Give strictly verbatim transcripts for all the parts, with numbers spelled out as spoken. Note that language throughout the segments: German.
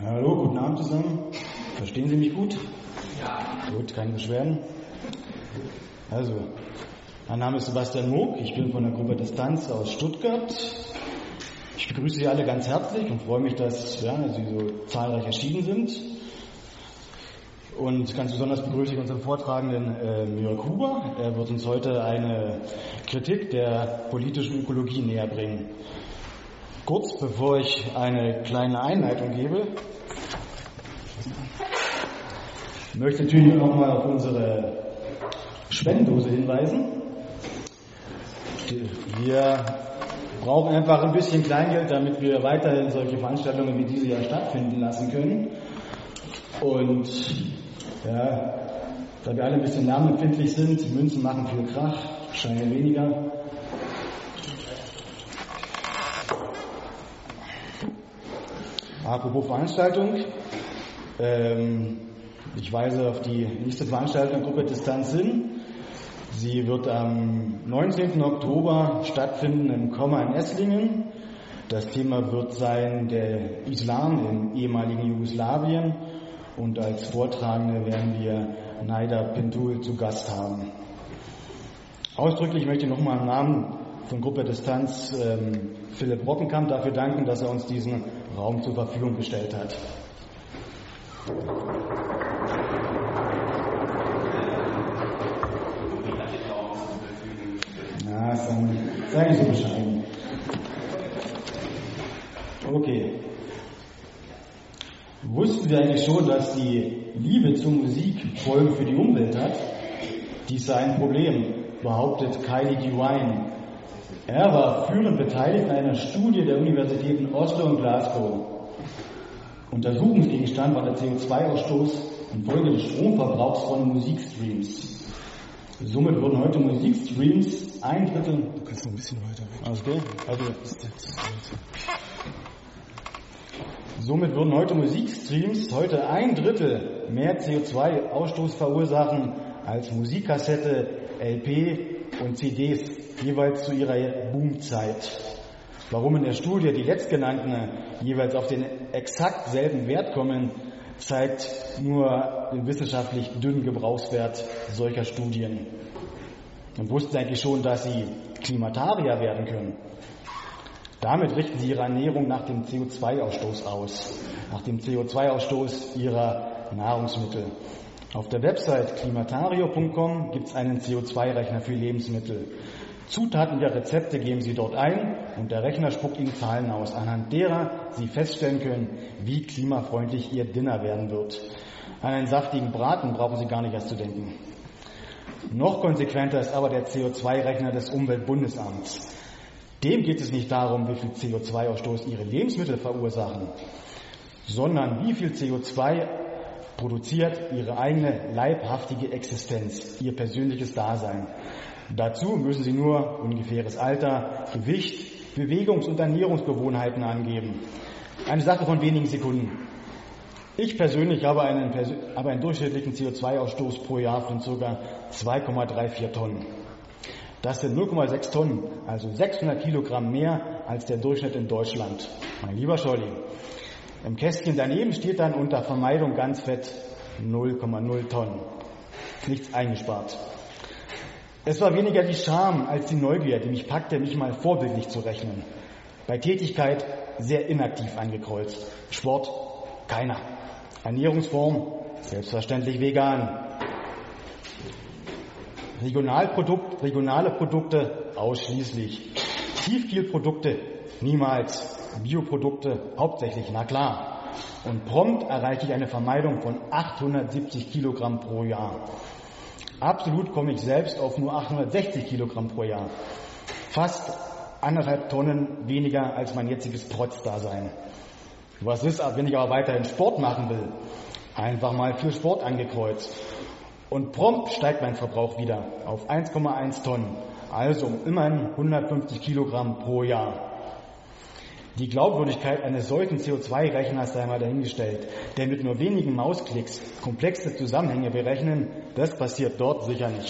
Hallo, guten Abend zusammen. Verstehen Sie mich gut? Ja. Gut, keine Beschwerden. Also, mein Name ist Sebastian Moog, ich bin von der Gruppe Distanz aus Stuttgart. Ich begrüße Sie alle ganz herzlich und freue mich, dass ja, Sie so zahlreich erschienen sind. Und ganz besonders begrüße ich unseren Vortragenden äh, Jörg Huber. Er wird uns heute eine Kritik der politischen Ökologie näher bringen. Kurz bevor ich eine kleine Einleitung gebe, möchte ich natürlich nochmal auf unsere Spendendose hinweisen. Wir brauchen einfach ein bisschen Kleingeld, damit wir weiterhin solche Veranstaltungen wie diese ja stattfinden lassen können. Und ja, da wir alle ein bisschen lärmempfindlich sind, Münzen machen viel Krach, Scheine weniger. Apropos Veranstaltung, ähm, ich weise auf die nächste Veranstaltung Gruppe Distanz hin. Sie wird am neunzehnten Oktober stattfinden im Komma in Esslingen. Das Thema wird sein der Islam im ehemaligen Jugoslawien und als Vortragende werden wir Naida Pintul zu Gast haben. Ausdrücklich möchte ich nochmal im Namen von Gruppe Distanz ähm, Philipp Rockenkamp dafür danken, dass er uns diesen Raum zur Verfügung gestellt hat. Ja, sei nicht so bescheiden. Okay. Wussten Sie eigentlich schon, dass die Liebe zur Musik Folgen für die Umwelt hat? Dies sei ein Problem, behauptet Kylie Devine. Er war führend beteiligt an einer Studie der Universitäten Oslo und Glasgow. Untersuchungsgegenstand war der C O zwei Ausstoß infolge des Stromverbrauchs von Musikstreams. Somit würden heute Musikstreams ein Drittel... Du kannst noch ein bisschen weiter weg. Alles okay? Also, somit würden heute Musikstreams heute ein Drittel mehr C O zwei Ausstoß verursachen als Musikkassette, L P und C Ds jeweils zu ihrer Boomzeit. Warum in der Studie die letztgenannten jeweils auf den exakt selben Wert kommen, zeigt nur den wissenschaftlich dünnen Gebrauchswert solcher Studien. Man wusste eigentlich schon, dass sie Klimatarier werden können. Damit richten sie ihre Ernährung nach dem C O zwei Ausstoß aus, nach dem C O zwei Ausstoß ihrer Nahrungsmittel. Auf der Website klimatario punkt com gibt es einen C O zwei Rechner für Lebensmittel. Zutaten der Rezepte geben Sie dort ein und der Rechner spuckt Ihnen Zahlen aus, anhand derer Sie feststellen können, wie klimafreundlich Ihr Dinner werden wird. An einen saftigen Braten brauchen Sie gar nicht erst zu denken. Noch konsequenter ist aber der C O zwei Rechner des Umweltbundesamts. Dem geht es nicht darum, wie viel C O zwei Ausstoß Ihre Lebensmittel verursachen, sondern wie viel C O zwei produziert Ihre eigene leibhaftige Existenz, Ihr persönliches Dasein. Dazu müssen Sie nur ungefähres Alter, Gewicht, Bewegungs- und Ernährungsgewohnheiten angeben. Eine Sache von wenigen Sekunden. Ich persönlich habe einen, habe einen durchschnittlichen C O zwei Ausstoß pro Jahr von ca. zwei Komma vierunddreißig Tonnen. Das sind null Komma sechs Tonnen, also sechshundert Kilogramm mehr als der Durchschnitt in Deutschland. Mein lieber Scholli, im Kästchen daneben steht dann unter Vermeidung ganz fett null Komma null Tonnen. Nichts eingespart. Es war weniger die Scham als die Neugier, die mich packte, mich mal vorbildlich zu rechnen. Bei Tätigkeit sehr inaktiv angekreuzt. Sport keiner. Ernährungsform selbstverständlich vegan. Regionalprodukt, regionale Produkte ausschließlich. Tiefkühlprodukte niemals. Bioprodukte hauptsächlich, na klar. Und prompt erreiche ich eine Vermeidung von achthundertsiebzig Kilogramm pro Jahr. Absolut komme ich selbst auf nur achthundertsechzig Kilogramm pro Jahr. Fast anderthalb Tonnen weniger als mein jetziges Protzdasein. Was ist, wenn ich aber weiterhin Sport machen will? Einfach mal für Sport angekreuzt. Und prompt steigt mein Verbrauch wieder auf eins Komma eins Tonnen. Also um immerhin hundertfünfzig Kilogramm pro Jahr. Die Glaubwürdigkeit eines solchen C O zwei Rechners sei mal dahingestellt, der mit nur wenigen Mausklicks komplexe Zusammenhänge berechnen, das passiert dort sicher nicht.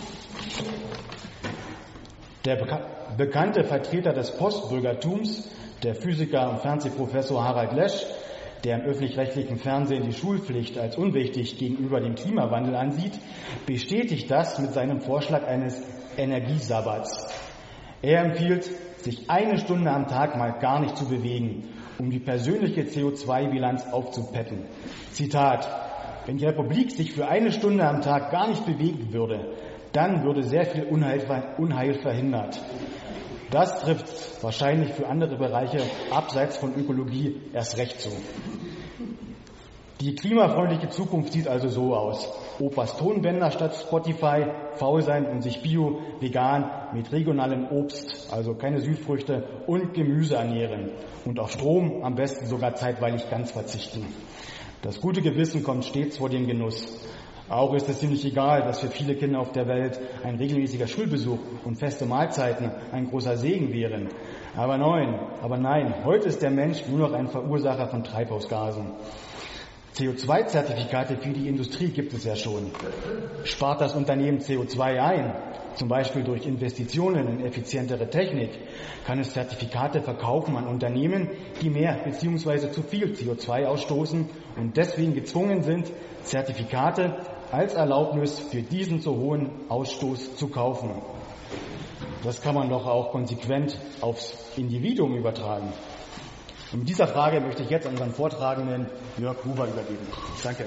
Der beka- bekannte Vertreter des Postbürgertums Der Physiker und Fernsehprofessor Harald Lesch, der im öffentlich-rechtlichen Fernsehen die Schulpflicht als unwichtig gegenüber dem Klimawandel ansieht, bestätigt das mit seinem Vorschlag eines Energiesabbats. Er empfiehlt, sich eine Stunde am Tag mal gar nicht zu bewegen, um die persönliche C O zwei Bilanz aufzupeppen. Zitat: Wenn die Republik sich für eine Stunde am Tag gar nicht bewegen würde, dann würde sehr viel Unheil, Unheil verhindert. Das trifft wahrscheinlich für andere Bereiche abseits von Ökologie erst recht zu. Die klimafreundliche Zukunft sieht also so aus: Opas Tonbänder statt Spotify, faul sein und sich bio, vegan mit regionalem Obst, also keine Südfrüchte, und Gemüse ernähren. Und auf Strom am besten sogar zeitweilig ganz verzichten. Das gute Gewissen kommt stets vor dem Genuss. Auch ist es ziemlich egal, dass für viele Kinder auf der Welt ein regelmäßiger Schulbesuch und feste Mahlzeiten ein großer Segen wären. Aber nein, aber nein, heute ist der Mensch nur noch ein Verursacher von Treibhausgasen. C O zwei Zertifikate für die Industrie gibt es ja schon. Spart das Unternehmen C O zwei ein, zum Beispiel durch Investitionen in effizientere Technik, kann es Zertifikate verkaufen an Unternehmen, die mehr bzw. zu viel C O zwei ausstoßen und deswegen gezwungen sind, Zertifikate als Erlaubnis für diesen zu hohen Ausstoß zu kaufen. Das kann man doch auch konsequent aufs Individuum übertragen. Und mit dieser Frage möchte ich jetzt an unseren Vortragenden Jörg Huber übergeben. Danke.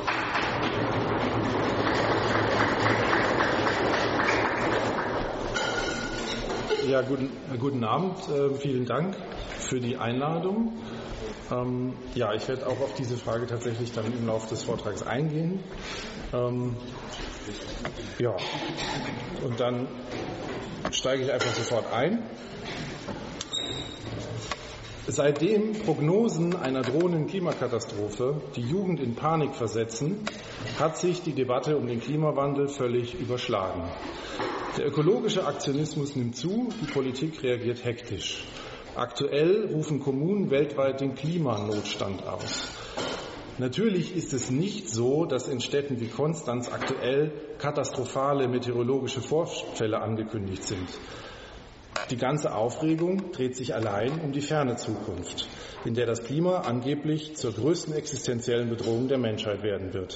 Ja, guten, guten Abend. Äh, vielen Dank für die Einladung. Ähm, ja, ich werde auch auf diese Frage tatsächlich dann im Laufe des Vortrags eingehen. Ähm, ja, und dann steige ich einfach sofort ein. Seitdem Prognosen einer drohenden Klimakatastrophe die Jugend in Panik versetzen, hat sich die Debatte um den Klimawandel völlig überschlagen. Der ökologische Aktionismus nimmt zu, die Politik reagiert hektisch. Aktuell rufen Kommunen weltweit den Klimanotstand aus. Natürlich ist es nicht so, dass in Städten wie Konstanz aktuell katastrophale meteorologische Vorfälle angekündigt sind. Die ganze Aufregung dreht sich allein um die ferne Zukunft, in der das Klima angeblich zur größten existenziellen Bedrohung der Menschheit werden wird.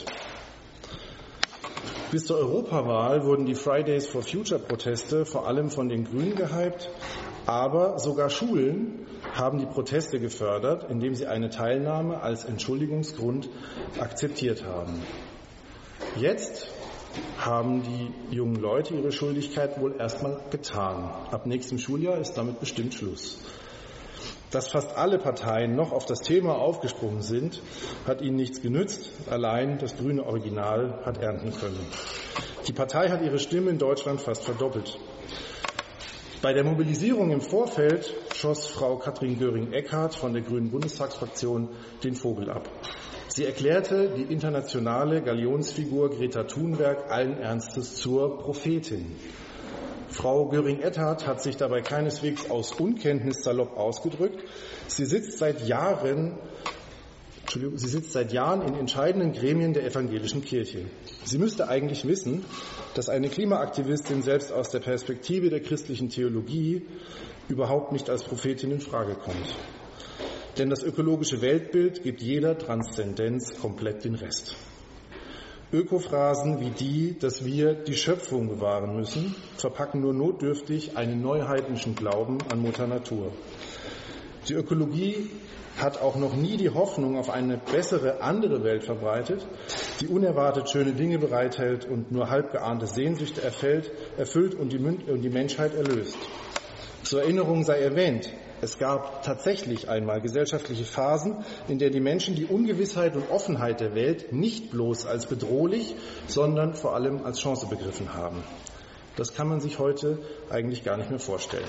Bis zur Europawahl wurden die Fridays for Future Proteste vor allem von den Grünen gehypt, aber sogar Schulen haben die Proteste gefördert, indem sie eine Teilnahme als Entschuldigungsgrund akzeptiert haben. Jetzt haben die jungen Leute ihre Schuldigkeit wohl erstmal getan. Ab nächstem Schuljahr ist damit bestimmt Schluss. Dass fast alle Parteien noch auf das Thema aufgesprungen sind, hat ihnen nichts genützt. Allein das grüne Original hat ernten können. Die Partei hat ihre Stimme in Deutschland fast verdoppelt. Bei der Mobilisierung im Vorfeld schoss Frau Katrin Göring-Eckardt von der Grünen Bundestagsfraktion den Vogel ab. Sie erklärte die internationale Galionsfigur Greta Thunberg allen Ernstes zur Prophetin. Frau Göring-Eckardt hat sich dabei keineswegs aus Unkenntnis salopp ausgedrückt. Sie sitzt seit Jahren, Entschuldigung, sie sitzt seit Jahren in entscheidenden Gremien der evangelischen Kirche. Sie müsste eigentlich wissen, dass eine Klimaaktivistin selbst aus der Perspektive der christlichen Theologie überhaupt nicht als Prophetin in Frage kommt. Denn das ökologische Weltbild gibt jeder Transzendenz komplett den Rest. Ökophrasen wie die, dass wir die Schöpfung bewahren müssen, verpacken nur notdürftig einen neuheidnischen Glauben an Mutter Natur. Die Ökologie hat auch noch nie die Hoffnung auf eine bessere, andere Welt verbreitet, die unerwartet schöne Dinge bereithält und nur halb geahnte Sehnsüchte erfüllt, erfüllt und die, und die Menschheit erlöst. Zur Erinnerung sei erwähnt, es gab tatsächlich einmal gesellschaftliche Phasen, in der die Menschen die Ungewissheit und Offenheit der Welt nicht bloß als bedrohlich, sondern vor allem als Chance begriffen haben. Das kann man sich heute eigentlich gar nicht mehr vorstellen.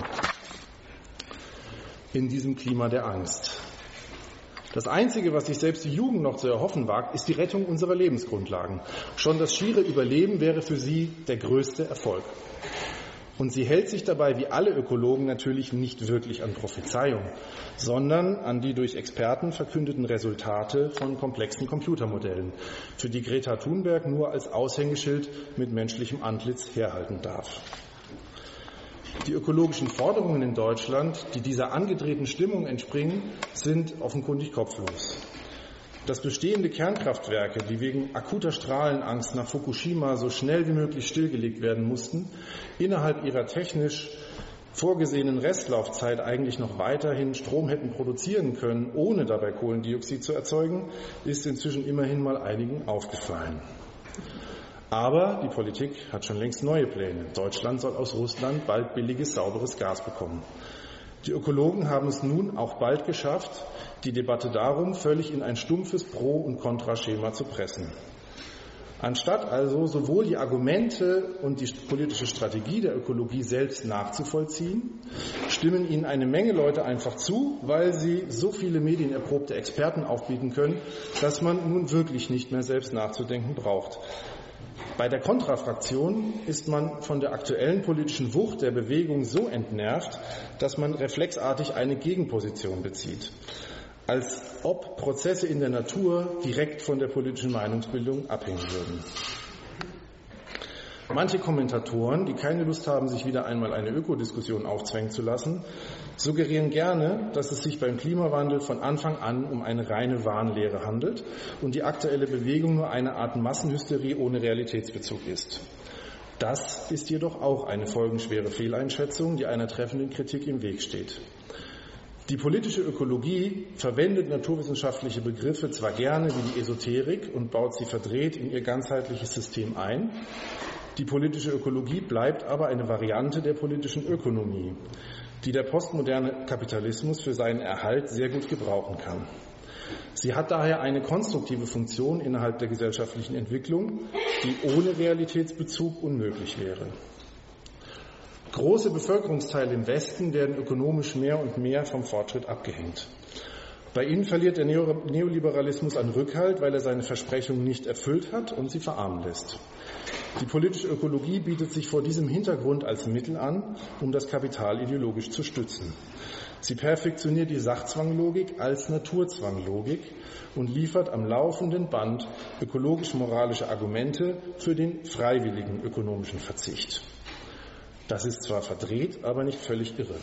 In diesem Klima der Angst. Das Einzige, was sich selbst die Jugend noch zu erhoffen wagt, ist die Rettung unserer Lebensgrundlagen. Schon das schiere Überleben wäre für sie der größte Erfolg. Und sie hält sich dabei, wie alle Ökologen, natürlich nicht wirklich an Prophezeiung, sondern an die durch Experten verkündeten Resultate von komplexen Computermodellen, für die Greta Thunberg nur als Aushängeschild mit menschlichem Antlitz herhalten darf. Die ökologischen Forderungen in Deutschland, die dieser angedrehten Stimmung entspringen, sind offenkundig kopflos. Dass bestehende Kernkraftwerke, die wegen akuter Strahlenangst nach Fukushima so schnell wie möglich stillgelegt werden mussten, innerhalb ihrer technisch vorgesehenen Restlaufzeit eigentlich noch weiterhin Strom hätten produzieren können, ohne dabei Kohlendioxid zu erzeugen, ist inzwischen immerhin mal einigen aufgefallen. Aber die Politik hat schon längst neue Pläne. Deutschland soll aus Russland bald billiges, sauberes Gas bekommen. Die Ökologen haben es nun auch bald geschafft, die Debatte darum völlig in ein stumpfes Pro- und Kontraschema zu pressen. Anstatt also sowohl die Argumente und die politische Strategie der Ökologie selbst nachzuvollziehen, stimmen ihnen eine Menge Leute einfach zu, weil sie so viele medienerprobte Experten aufbieten können, dass man nun wirklich nicht mehr selbst nachzudenken braucht. Bei der Kontrafraktion ist man von der aktuellen politischen Wucht der Bewegung so entnervt, dass man reflexartig eine Gegenposition bezieht. Als ob Prozesse in der Natur direkt von der politischen Meinungsbildung abhängen würden. Manche Kommentatoren, die keine Lust haben, sich wieder einmal eine Ökodiskussion aufzwängen zu lassen, suggerieren gerne, dass es sich beim Klimawandel von Anfang an um eine reine Wahnlehre handelt und die aktuelle Bewegung nur eine Art Massenhysterie ohne Realitätsbezug ist. Das ist jedoch auch eine folgenschwere Fehleinschätzung, die einer treffenden Kritik im Weg steht. Die politische Ökologie verwendet naturwissenschaftliche Begriffe zwar gerne wie die Esoterik und baut sie verdreht in ihr ganzheitliches System ein. Die politische Ökologie bleibt aber eine Variante der politischen Ökonomie, die der postmoderne Kapitalismus für seinen Erhalt sehr gut gebrauchen kann. Sie hat daher eine konstruktive Funktion innerhalb der gesellschaftlichen Entwicklung, die ohne Realitätsbezug unmöglich wäre. Große Bevölkerungsteile im Westen werden ökonomisch mehr und mehr vom Fortschritt abgehängt. Bei ihnen verliert der Neoliberalismus an Rückhalt, weil er seine Versprechungen nicht erfüllt hat und sie verarmen lässt. Die politische Ökologie bietet sich vor diesem Hintergrund als Mittel an, um das Kapital ideologisch zu stützen. Sie perfektioniert die Sachzwanglogik als Naturzwanglogik und liefert am laufenden Band ökologisch-moralische Argumente für den freiwilligen ökonomischen Verzicht. Das ist zwar verdreht, aber nicht völlig irre.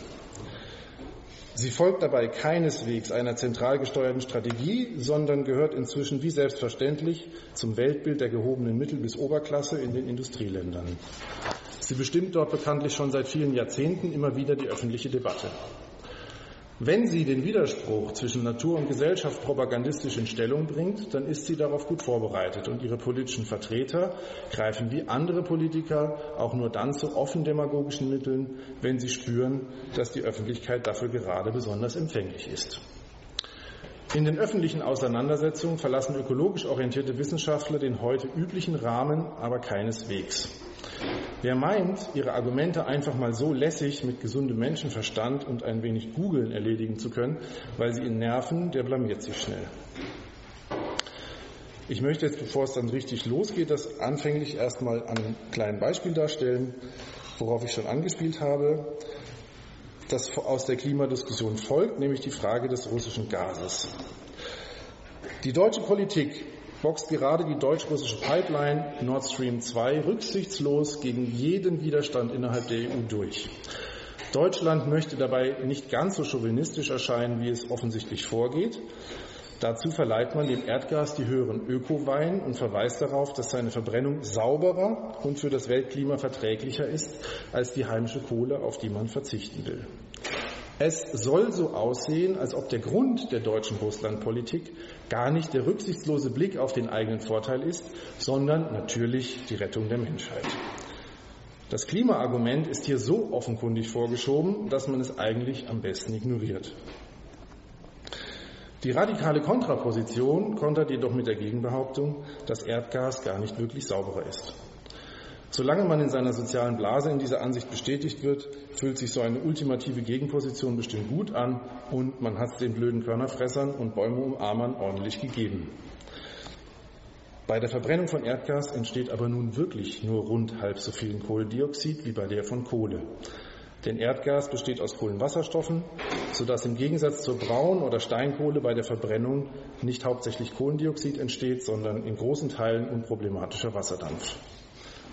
Sie folgt dabei keineswegs einer zentral gesteuerten Strategie, sondern gehört inzwischen wie selbstverständlich zum Weltbild der gehobenen Mittel- bis Oberklasse in den Industrieländern. Sie bestimmt dort bekanntlich schon seit vielen Jahrzehnten immer wieder die öffentliche Debatte. Wenn sie den Widerspruch zwischen Natur und Gesellschaft propagandistisch in Stellung bringt, dann ist sie darauf gut vorbereitet und ihre politischen Vertreter greifen wie andere Politiker auch nur dann zu offen demagogischen Mitteln, wenn sie spüren, dass die Öffentlichkeit dafür gerade besonders empfänglich ist. In den öffentlichen Auseinandersetzungen verlassen ökologisch orientierte Wissenschaftler den heute üblichen Rahmen aber keineswegs. Wer meint, ihre Argumente einfach mal so lässig mit gesundem Menschenverstand und ein wenig Googeln erledigen zu können, weil sie ihn nerven, der blamiert sich schnell. Ich möchte jetzt, bevor es dann richtig losgeht, das anfänglich erstmal an einem kleinen Beispiel darstellen, worauf ich schon angespielt habe, das aus der Klimadiskussion folgt, nämlich die Frage des russischen Gases. Die deutsche Politik boxt gerade die deutsch-russische Pipeline Nord Stream zwei rücksichtslos gegen jeden Widerstand innerhalb der E U durch. Deutschland möchte dabei nicht ganz so chauvinistisch erscheinen, wie es offensichtlich vorgeht. Dazu verleiht man dem Erdgas die höheren Ökowein und verweist darauf, dass seine Verbrennung sauberer und für das Weltklima verträglicher ist als die heimische Kohle, auf die man verzichten will. Es soll so aussehen, als ob der Grund der deutschen Russlandpolitik gar nicht der rücksichtslose Blick auf den eigenen Vorteil ist, sondern natürlich die Rettung der Menschheit. Das Klimaargument ist hier so offenkundig vorgeschoben, dass man es eigentlich am besten ignoriert. Die radikale Kontraposition kontert jedoch mit der Gegenbehauptung, dass Erdgas gar nicht wirklich sauberer ist. Solange man in seiner sozialen Blase in dieser Ansicht bestätigt wird, fühlt sich so eine ultimative Gegenposition bestimmt gut an und man hat es den blöden Körnerfressern und Bäumeumarmern ordentlich gegeben. Bei der Verbrennung von Erdgas entsteht aber nun wirklich nur rund halb so viel Kohlendioxid wie bei der von Kohle. Denn Erdgas besteht aus Kohlenwasserstoffen, sodass im Gegensatz zur Braun- oder Steinkohle bei der Verbrennung nicht hauptsächlich Kohlendioxid entsteht, sondern in großen Teilen unproblematischer Wasserdampf.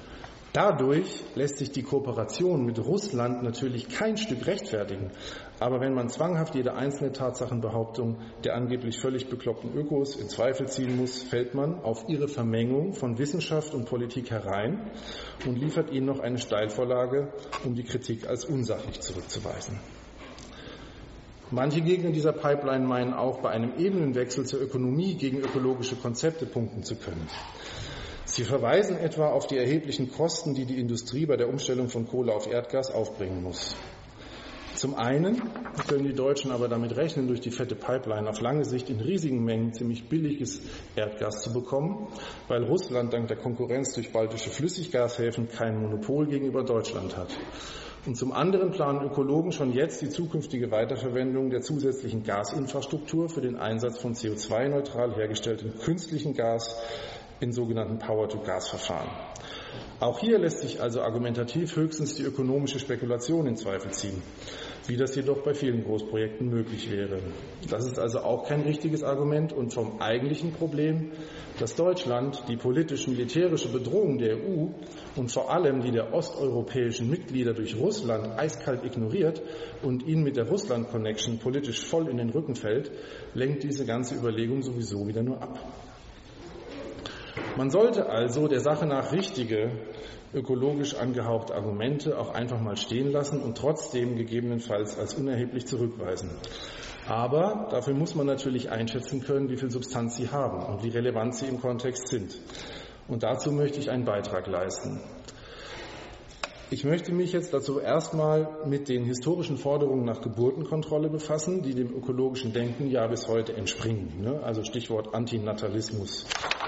Dadurch lässt sich die Kooperation mit Russland natürlich kein Stück rechtfertigen. Aber wenn man zwanghaft jede einzelne Tatsachenbehauptung der angeblich völlig bekloppten Ökos in Zweifel ziehen muss, fällt man auf ihre Vermengung von Wissenschaft und Politik herein und liefert ihnen noch eine Steilvorlage, um die Kritik als unsachlich zurückzuweisen. Manche Gegner dieser Pipeline meinen auch, bei einem Ebenenwechsel zur Ökonomie gegen ökologische Konzepte punkten zu können. Sie verweisen etwa auf die erheblichen Kosten, die die Industrie bei der Umstellung von Kohle auf Erdgas aufbringen muss. Zum einen können die Deutschen aber damit rechnen, durch die fette Pipeline auf lange Sicht in riesigen Mengen ziemlich billiges Erdgas zu bekommen, weil Russland dank der Konkurrenz durch baltische Flüssiggashäfen kein Monopol gegenüber Deutschland hat. Und zum anderen planen Ökologen schon jetzt die zukünftige Weiterverwendung der zusätzlichen Gasinfrastruktur für den Einsatz von C O zwei neutral hergestelltem künstlichen Gas in sogenannten Power-to-Gas-Verfahren. Auch hier lässt sich also argumentativ höchstens die ökonomische Spekulation in Zweifel ziehen, wie das jedoch bei vielen Großprojekten möglich wäre. Das ist also auch kein richtiges Argument und vom eigentlichen Problem, dass Deutschland die politisch-militärische Bedrohung der E U und vor allem die der osteuropäischen Mitglieder durch Russland eiskalt ignoriert und ihnen mit der Russland-Connection politisch voll in den Rücken fällt, lenkt diese ganze Überlegung sowieso wieder nur ab. Man sollte also der Sache nach richtige, ökologisch angehauchte Argumente auch einfach mal stehen lassen und trotzdem gegebenenfalls als unerheblich zurückweisen. Aber dafür muss man natürlich einschätzen können, wie viel Substanz sie haben und wie relevant sie im Kontext sind. Und dazu möchte ich einen Beitrag leisten. Ich möchte mich jetzt dazu erstmal mit den historischen Forderungen nach Geburtenkontrolle befassen, die dem ökologischen Denken ja bis heute entspringen. Also Stichwort Antinatalismus.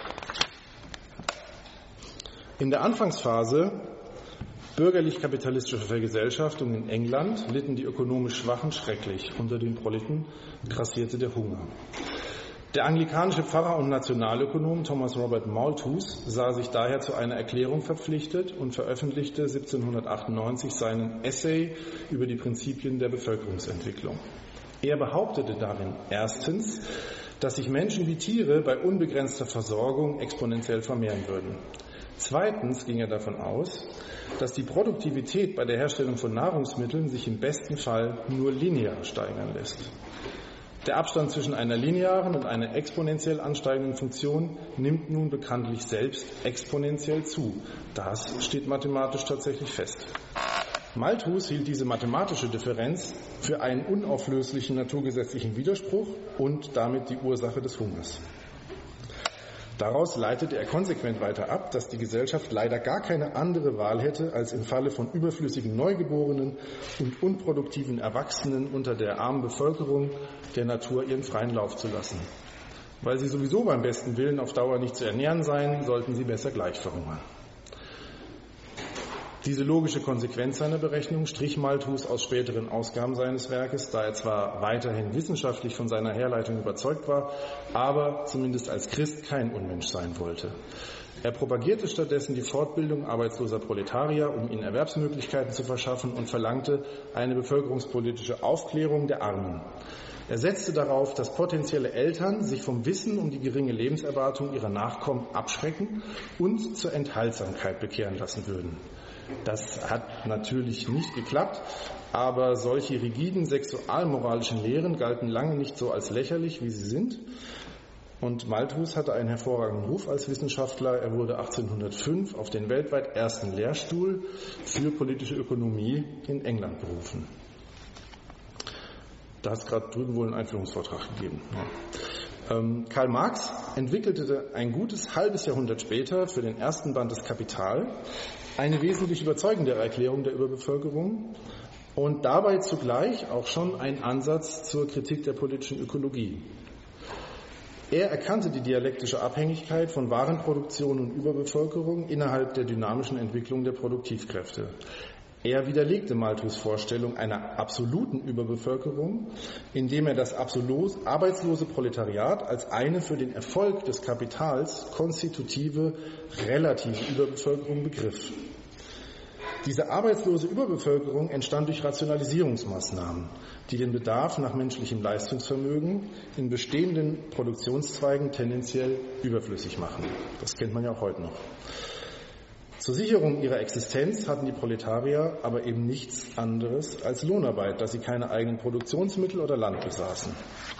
In der Anfangsphase bürgerlich-kapitalistischer Vergesellschaftung in England litten die ökonomisch Schwachen schrecklich. Unter den Proleten grassierte der Hunger. Der anglikanische Pfarrer und Nationalökonom Thomas Robert Malthus sah sich daher zu einer Erklärung verpflichtet und veröffentlichte siebzehnhundertachtundneunzig seinen Essay über die Prinzipien der Bevölkerungsentwicklung. Er behauptete darin erstens, dass sich Menschen wie Tiere bei unbegrenzter Versorgung exponentiell vermehren würden. Zweitens ging er davon aus, dass die Produktivität bei der Herstellung von Nahrungsmitteln sich im besten Fall nur linear steigern lässt. Der Abstand zwischen einer linearen und einer exponentiell ansteigenden Funktion nimmt nun bekanntlich selbst exponentiell zu. Das steht mathematisch tatsächlich fest. Malthus hielt diese mathematische Differenz für einen unauflöslichen naturgesetzlichen Widerspruch und damit die Ursache des Hungers. Daraus leitete er konsequent weiter ab, dass die Gesellschaft leider gar keine andere Wahl hätte, als im Falle von überflüssigen Neugeborenen und unproduktiven Erwachsenen unter der armen Bevölkerung der Natur ihren freien Lauf zu lassen. Weil sie sowieso beim besten Willen auf Dauer nicht zu ernähren seien, sollten sie besser gleich verhungern. Diese logische Konsequenz seiner Berechnung strich Malthus aus späteren Ausgaben seines Werkes, da er zwar weiterhin wissenschaftlich von seiner Herleitung überzeugt war, aber zumindest als Christ kein Unmensch sein wollte. Er propagierte stattdessen die Fortbildung arbeitsloser Proletarier, um ihnen Erwerbsmöglichkeiten zu verschaffen, und verlangte eine bevölkerungspolitische Aufklärung der Armen. Er setzte darauf, dass potenzielle Eltern sich vom Wissen um die geringe Lebenserwartung ihrer Nachkommen abschrecken und zur Enthaltsamkeit bekehren lassen würden. Das hat natürlich nicht geklappt, aber solche rigiden sexualmoralischen Lehren galten lange nicht so als lächerlich, wie sie sind. Und Malthus hatte einen hervorragenden Ruf als Wissenschaftler. Er wurde achtzehnhundertfünf auf den weltweit ersten Lehrstuhl für politische Ökonomie in England berufen. Da hat es gerade drüben wohl einen Einführungsvortrag gegeben. Ja. Ähm, Karl Marx entwickelte ein gutes halbes Jahrhundert später für den ersten Band des Kapital eine wesentlich überzeugendere Erklärung der Überbevölkerung und dabei zugleich auch schon einen Ansatz zur Kritik der politischen Ökologie. Er erkannte die dialektische Abhängigkeit von Warenproduktion und Überbevölkerung innerhalb der dynamischen Entwicklung der Produktivkräfte. Er widerlegte Malthus' Vorstellung einer absoluten Überbevölkerung, indem er das absolut arbeitslose Proletariat als eine für den Erfolg des Kapitals konstitutive, relative Überbevölkerung begriff. Diese arbeitslose Überbevölkerung entstand durch Rationalisierungsmaßnahmen, die den Bedarf nach menschlichem Leistungsvermögen in bestehenden Produktionszweigen tendenziell überflüssig machen. Das kennt man ja auch heute noch. Zur Sicherung ihrer Existenz hatten die Proletarier aber eben nichts anderes als Lohnarbeit, da sie keine eigenen Produktionsmittel oder Land besaßen.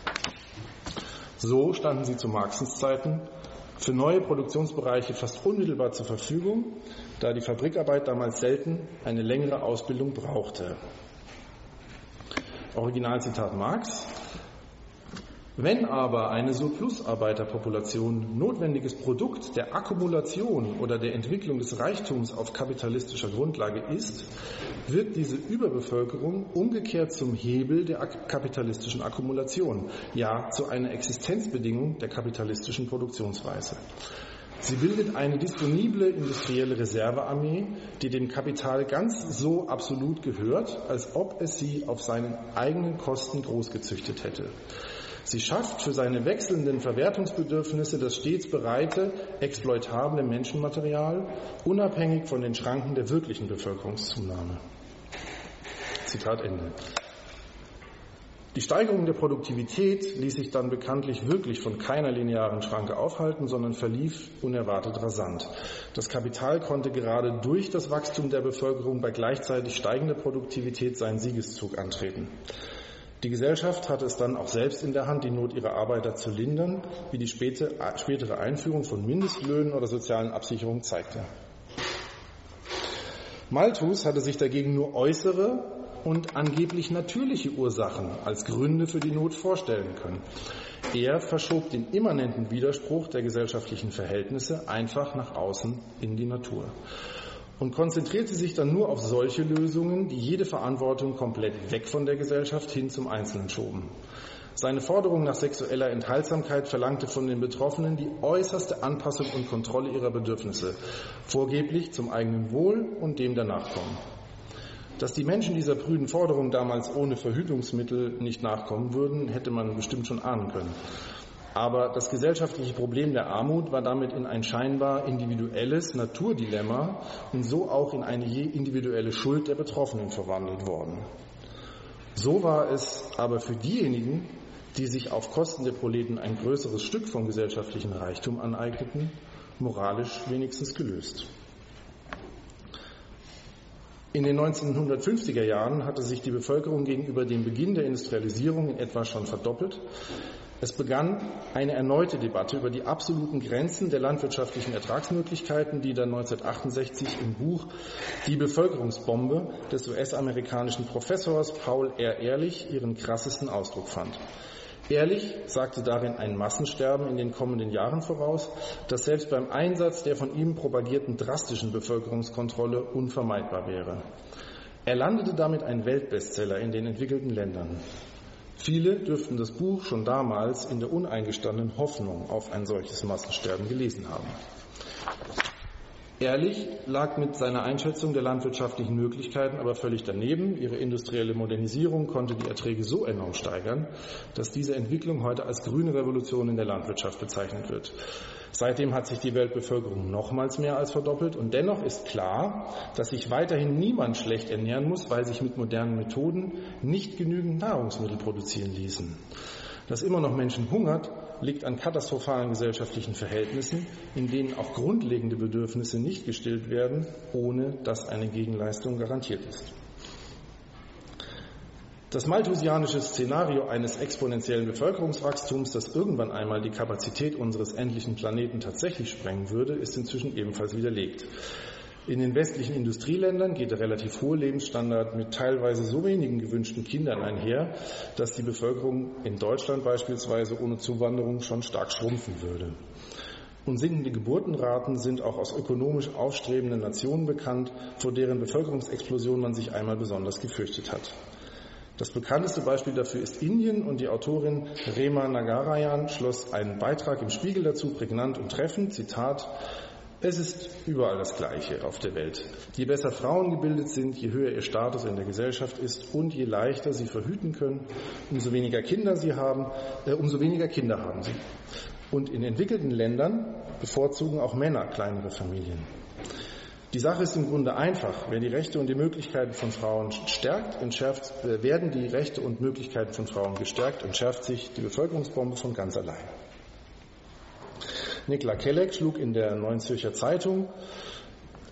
So standen sie zu Marxens Zeiten für neue Produktionsbereiche fast unmittelbar zur Verfügung, da die Fabrikarbeit damals selten eine längere Ausbildung brauchte. Originalzitat Marx: Wenn aber eine Surplusarbeiterpopulation notwendiges Produkt der Akkumulation oder der Entwicklung des Reichtums auf kapitalistischer Grundlage ist, wird diese Überbevölkerung umgekehrt zum Hebel der kapitalistischen Akkumulation, ja zu einer Existenzbedingung der kapitalistischen Produktionsweise. Sie bildet eine disponible industrielle Reservearmee, die dem Kapital ganz so absolut gehört, als ob es sie auf seinen eigenen Kosten großgezüchtet hätte. Sie schafft für seine wechselnden Verwertungsbedürfnisse das stets bereite, exploitable Menschenmaterial, unabhängig von den Schranken der wirklichen Bevölkerungszunahme. Zitat Ende. Die Steigerung der Produktivität ließ sich dann bekanntlich wirklich von keiner linearen Schranke aufhalten, sondern verlief unerwartet rasant. Das Kapital konnte gerade durch das Wachstum der Bevölkerung bei gleichzeitig steigender Produktivität seinen Siegeszug antreten. Die Gesellschaft hatte es dann auch selbst in der Hand, die Not ihrer Arbeiter zu lindern, wie die spätere Einführung von Mindestlöhnen oder sozialen Absicherungen zeigte. Malthus hatte sich dagegen nur äußere und angeblich natürliche Ursachen als Gründe für die Not vorstellen können. Er verschob den immanenten Widerspruch der gesellschaftlichen Verhältnisse einfach nach außen in die Natur und konzentrierte sich dann nur auf solche Lösungen, die jede Verantwortung komplett weg von der Gesellschaft hin zum Einzelnen schoben. Seine Forderung nach sexueller Enthaltsamkeit verlangte von den Betroffenen die äußerste Anpassung und Kontrolle ihrer Bedürfnisse, vorgeblich zum eigenen Wohl und dem der Nachkommen. Dass die Menschen dieser prüden Forderung damals ohne Verhütungsmittel nicht nachkommen würden, hätte man bestimmt schon ahnen können. Aber das gesellschaftliche Problem der Armut war damit in ein scheinbar individuelles Naturdilemma und so auch in eine je individuelle Schuld der Betroffenen verwandelt worden. So war es aber für diejenigen, die sich auf Kosten der Proleten ein größeres Stück vom gesellschaftlichen Reichtum aneigneten, moralisch wenigstens gelöst. In den neunzehnhundertfünfziger Jahren hatte sich die Bevölkerung gegenüber dem Beginn der Industrialisierung in etwa schon verdoppelt. Es begann eine erneute Debatte über die absoluten Grenzen der landwirtschaftlichen Ertragsmöglichkeiten, die dann neunzehnhundertachtundsechzig im Buch Die Bevölkerungsbombe des U S-amerikanischen Professors Paul R. Ehrlich ihren krassesten Ausdruck fand. Ehrlich sagte darin ein Massensterben in den kommenden Jahren voraus, das selbst beim Einsatz der von ihm propagierten drastischen Bevölkerungskontrolle unvermeidbar wäre. Er landete damit ein Weltbestseller in den entwickelten Ländern. Viele dürften das Buch schon damals in der uneingestandenen Hoffnung auf ein solches Massensterben gelesen haben. Ehrlich lag mit seiner Einschätzung der landwirtschaftlichen Möglichkeiten aber völlig daneben. Ihre industrielle Modernisierung konnte die Erträge so enorm steigern, dass diese Entwicklung heute als grüne Revolution in der Landwirtschaft bezeichnet wird. Seitdem hat sich die Weltbevölkerung nochmals mehr als verdoppelt und dennoch ist klar, dass sich weiterhin niemand schlecht ernähren muss, weil sich mit modernen Methoden nicht genügend Nahrungsmittel produzieren ließen. Dass immer noch Menschen hungert, liegt an katastrophalen gesellschaftlichen Verhältnissen, in denen auch grundlegende Bedürfnisse nicht gestillt werden, ohne dass eine Gegenleistung garantiert ist. Das malthusianische Szenario eines exponentiellen Bevölkerungswachstums, das irgendwann einmal die Kapazität unseres endlichen Planeten tatsächlich sprengen würde, ist inzwischen ebenfalls widerlegt. In den westlichen Industrieländern geht der relativ hohe Lebensstandard mit teilweise so wenigen gewünschten Kindern einher, dass die Bevölkerung in Deutschland beispielsweise ohne Zuwanderung schon stark schrumpfen würde. Und sinkende Geburtenraten sind auch aus ökonomisch aufstrebenden Nationen bekannt, vor deren Bevölkerungsexplosion man sich einmal besonders gefürchtet hat. Das bekannteste Beispiel dafür ist Indien und die Autorin Rema Nagarajan schloss einen Beitrag im Spiegel dazu prägnant und treffend, Zitat: Es ist überall das Gleiche auf der Welt. Je besser Frauen gebildet sind, je höher ihr Status in der Gesellschaft ist und je leichter sie verhüten können, umso weniger Kinder sie haben, äh, umso weniger Kinder haben sie. Und in entwickelten Ländern bevorzugen auch Männer kleinere Familien. Die Sache ist im Grunde einfach. Wer die Rechte und die Möglichkeiten von Frauen stärkt, entschärft, äh, werden die Rechte und Möglichkeiten von Frauen gestärkt, entschärft sich die Bevölkerungsbombe von ganz allein. Nicola Kellogg schlug in der Neuen Zürcher Zeitung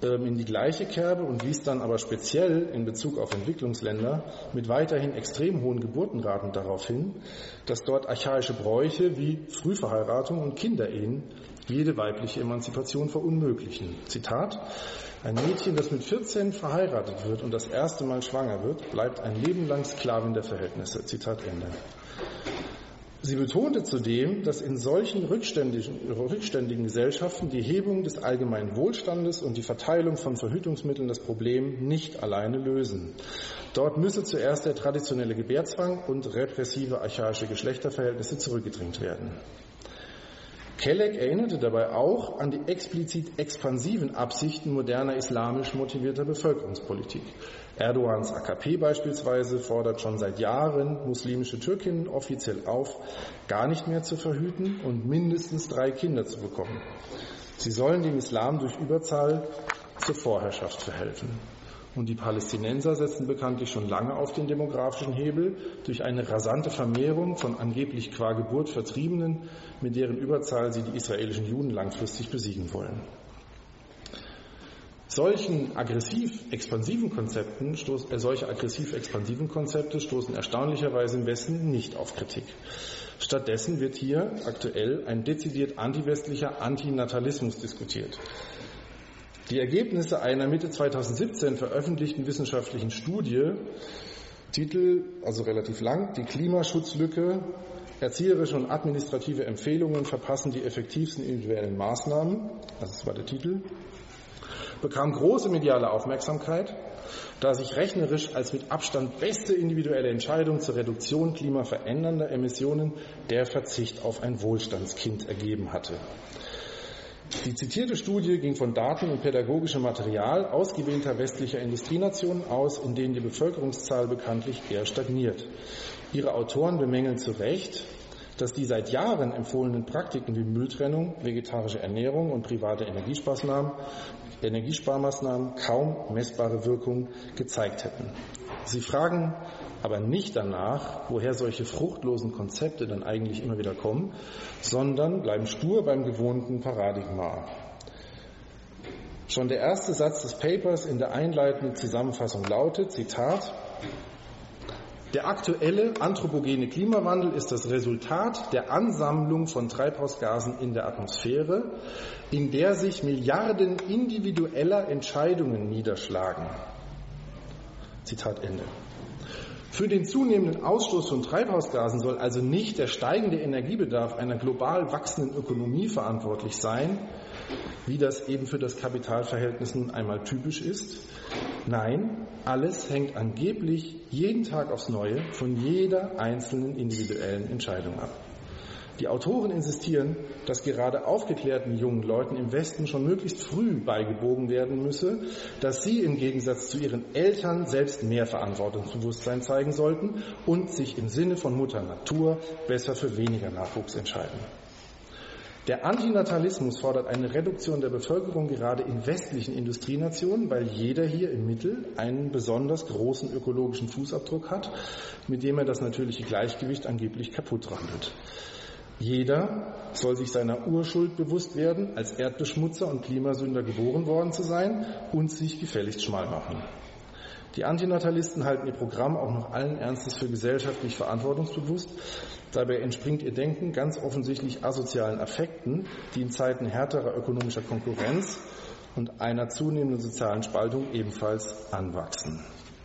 in die gleiche Kerbe und wies dann aber speziell in Bezug auf Entwicklungsländer mit weiterhin extrem hohen Geburtenraten darauf hin, dass dort archaische Bräuche wie Frühverheiratung und Kinderehen jede weibliche Emanzipation verunmöglichen. Zitat: Ein Mädchen, das mit vierzehn verheiratet wird und das erste Mal schwanger wird, bleibt ein Leben lang Sklavin der Verhältnisse. Zitat Ende. Sie betonte zudem, dass in solchen rückständigen, rückständigen Gesellschaften die Hebung des allgemeinen Wohlstandes und die Verteilung von Verhütungsmitteln das Problem nicht alleine lösen. Dort müsse zuerst der traditionelle Gebärzwang und repressive archaische Geschlechterverhältnisse zurückgedrängt werden. Kelleck erinnerte dabei auch an die explizit expansiven Absichten moderner islamisch motivierter Bevölkerungspolitik. Erdogans A K P beispielsweise fordert schon seit Jahren muslimische Türkinnen offiziell auf, gar nicht mehr zu verhüten und mindestens drei Kinder zu bekommen. Sie sollen dem Islam durch Überzahl zur Vorherrschaft verhelfen. Und die Palästinenser setzen bekanntlich schon lange auf den demografischen Hebel durch eine rasante Vermehrung von angeblich qua Geburt Vertriebenen, mit deren Überzahl sie die israelischen Juden langfristig besiegen wollen. Solchen aggressiv-expansiven Konzepten, stoß, äh, solche aggressiv-expansiven Konzepte stoßen erstaunlicherweise im Westen nicht auf Kritik. Stattdessen wird hier aktuell ein dezidiert antiwestlicher Antinatalismus diskutiert. Die Ergebnisse einer Mitte zweitausendsiebzehn veröffentlichten wissenschaftlichen Studie, Titel, also relativ lang, die Klimaschutzlücke, erzieherische und administrative Empfehlungen verpassen die effektivsten individuellen Maßnahmen, das war der Titel, bekam große mediale Aufmerksamkeit, da sich rechnerisch als mit Abstand beste individuelle Entscheidung zur Reduktion klimaverändernder Emissionen der Verzicht auf ein Wohlstandskind ergeben hatte. Die zitierte Studie ging von Daten und pädagogischem Material ausgewählter westlicher Industrienationen aus, in denen die Bevölkerungszahl bekanntlich eher stagniert. Ihre Autoren bemängeln zu Recht, dass die seit Jahren empfohlenen Praktiken wie Mülltrennung, vegetarische Ernährung und private Energiesparmaßnahmen, Energiesparmaßnahmen kaum messbare Wirkung gezeigt hätten. Sie fragen aber nicht danach, woher solche fruchtlosen Konzepte dann eigentlich immer wieder kommen, sondern bleiben stur beim gewohnten Paradigma. Schon der erste Satz des Papers in der einleitenden Zusammenfassung lautet, Zitat, der aktuelle anthropogene Klimawandel ist das Resultat der Ansammlung von Treibhausgasen in der Atmosphäre, in der sich Milliarden individueller Entscheidungen niederschlagen. Zitat Ende. Für den zunehmenden Ausstoß von Treibhausgasen soll also nicht der steigende Energiebedarf einer global wachsenden Ökonomie verantwortlich sein, wie das eben für das Kapitalverhältnis nun einmal typisch ist. Nein, alles hängt angeblich jeden Tag aufs Neue von jeder einzelnen individuellen Entscheidung ab. Die Autoren insistieren, dass gerade aufgeklärten jungen Leuten im Westen schon möglichst früh beigebogen werden müsse, dass sie im Gegensatz zu ihren Eltern selbst mehr Verantwortungsbewusstsein zeigen sollten und sich im Sinne von Mutter Natur besser für weniger Nachwuchs entscheiden. Der Antinatalismus fordert eine Reduktion der Bevölkerung gerade in westlichen Industrienationen, weil jeder hier im Mittel einen besonders großen ökologischen Fußabdruck hat, mit dem er das natürliche Gleichgewicht angeblich kaputt randelt. Jeder soll sich seiner Urschuld bewusst werden, als Erdbeschmutzer und Klimasünder geboren worden zu sein und sich gefälligst schmal machen. Die Antinatalisten halten ihr Programm auch noch allen Ernstes für gesellschaftlich verantwortungsbewusst. Dabei entspringt ihr Denken ganz offensichtlich asozialen Affekten, die in Zeiten härterer ökonomischer Konkurrenz und einer zunehmenden sozialen Spaltung ebenfalls anwachsen.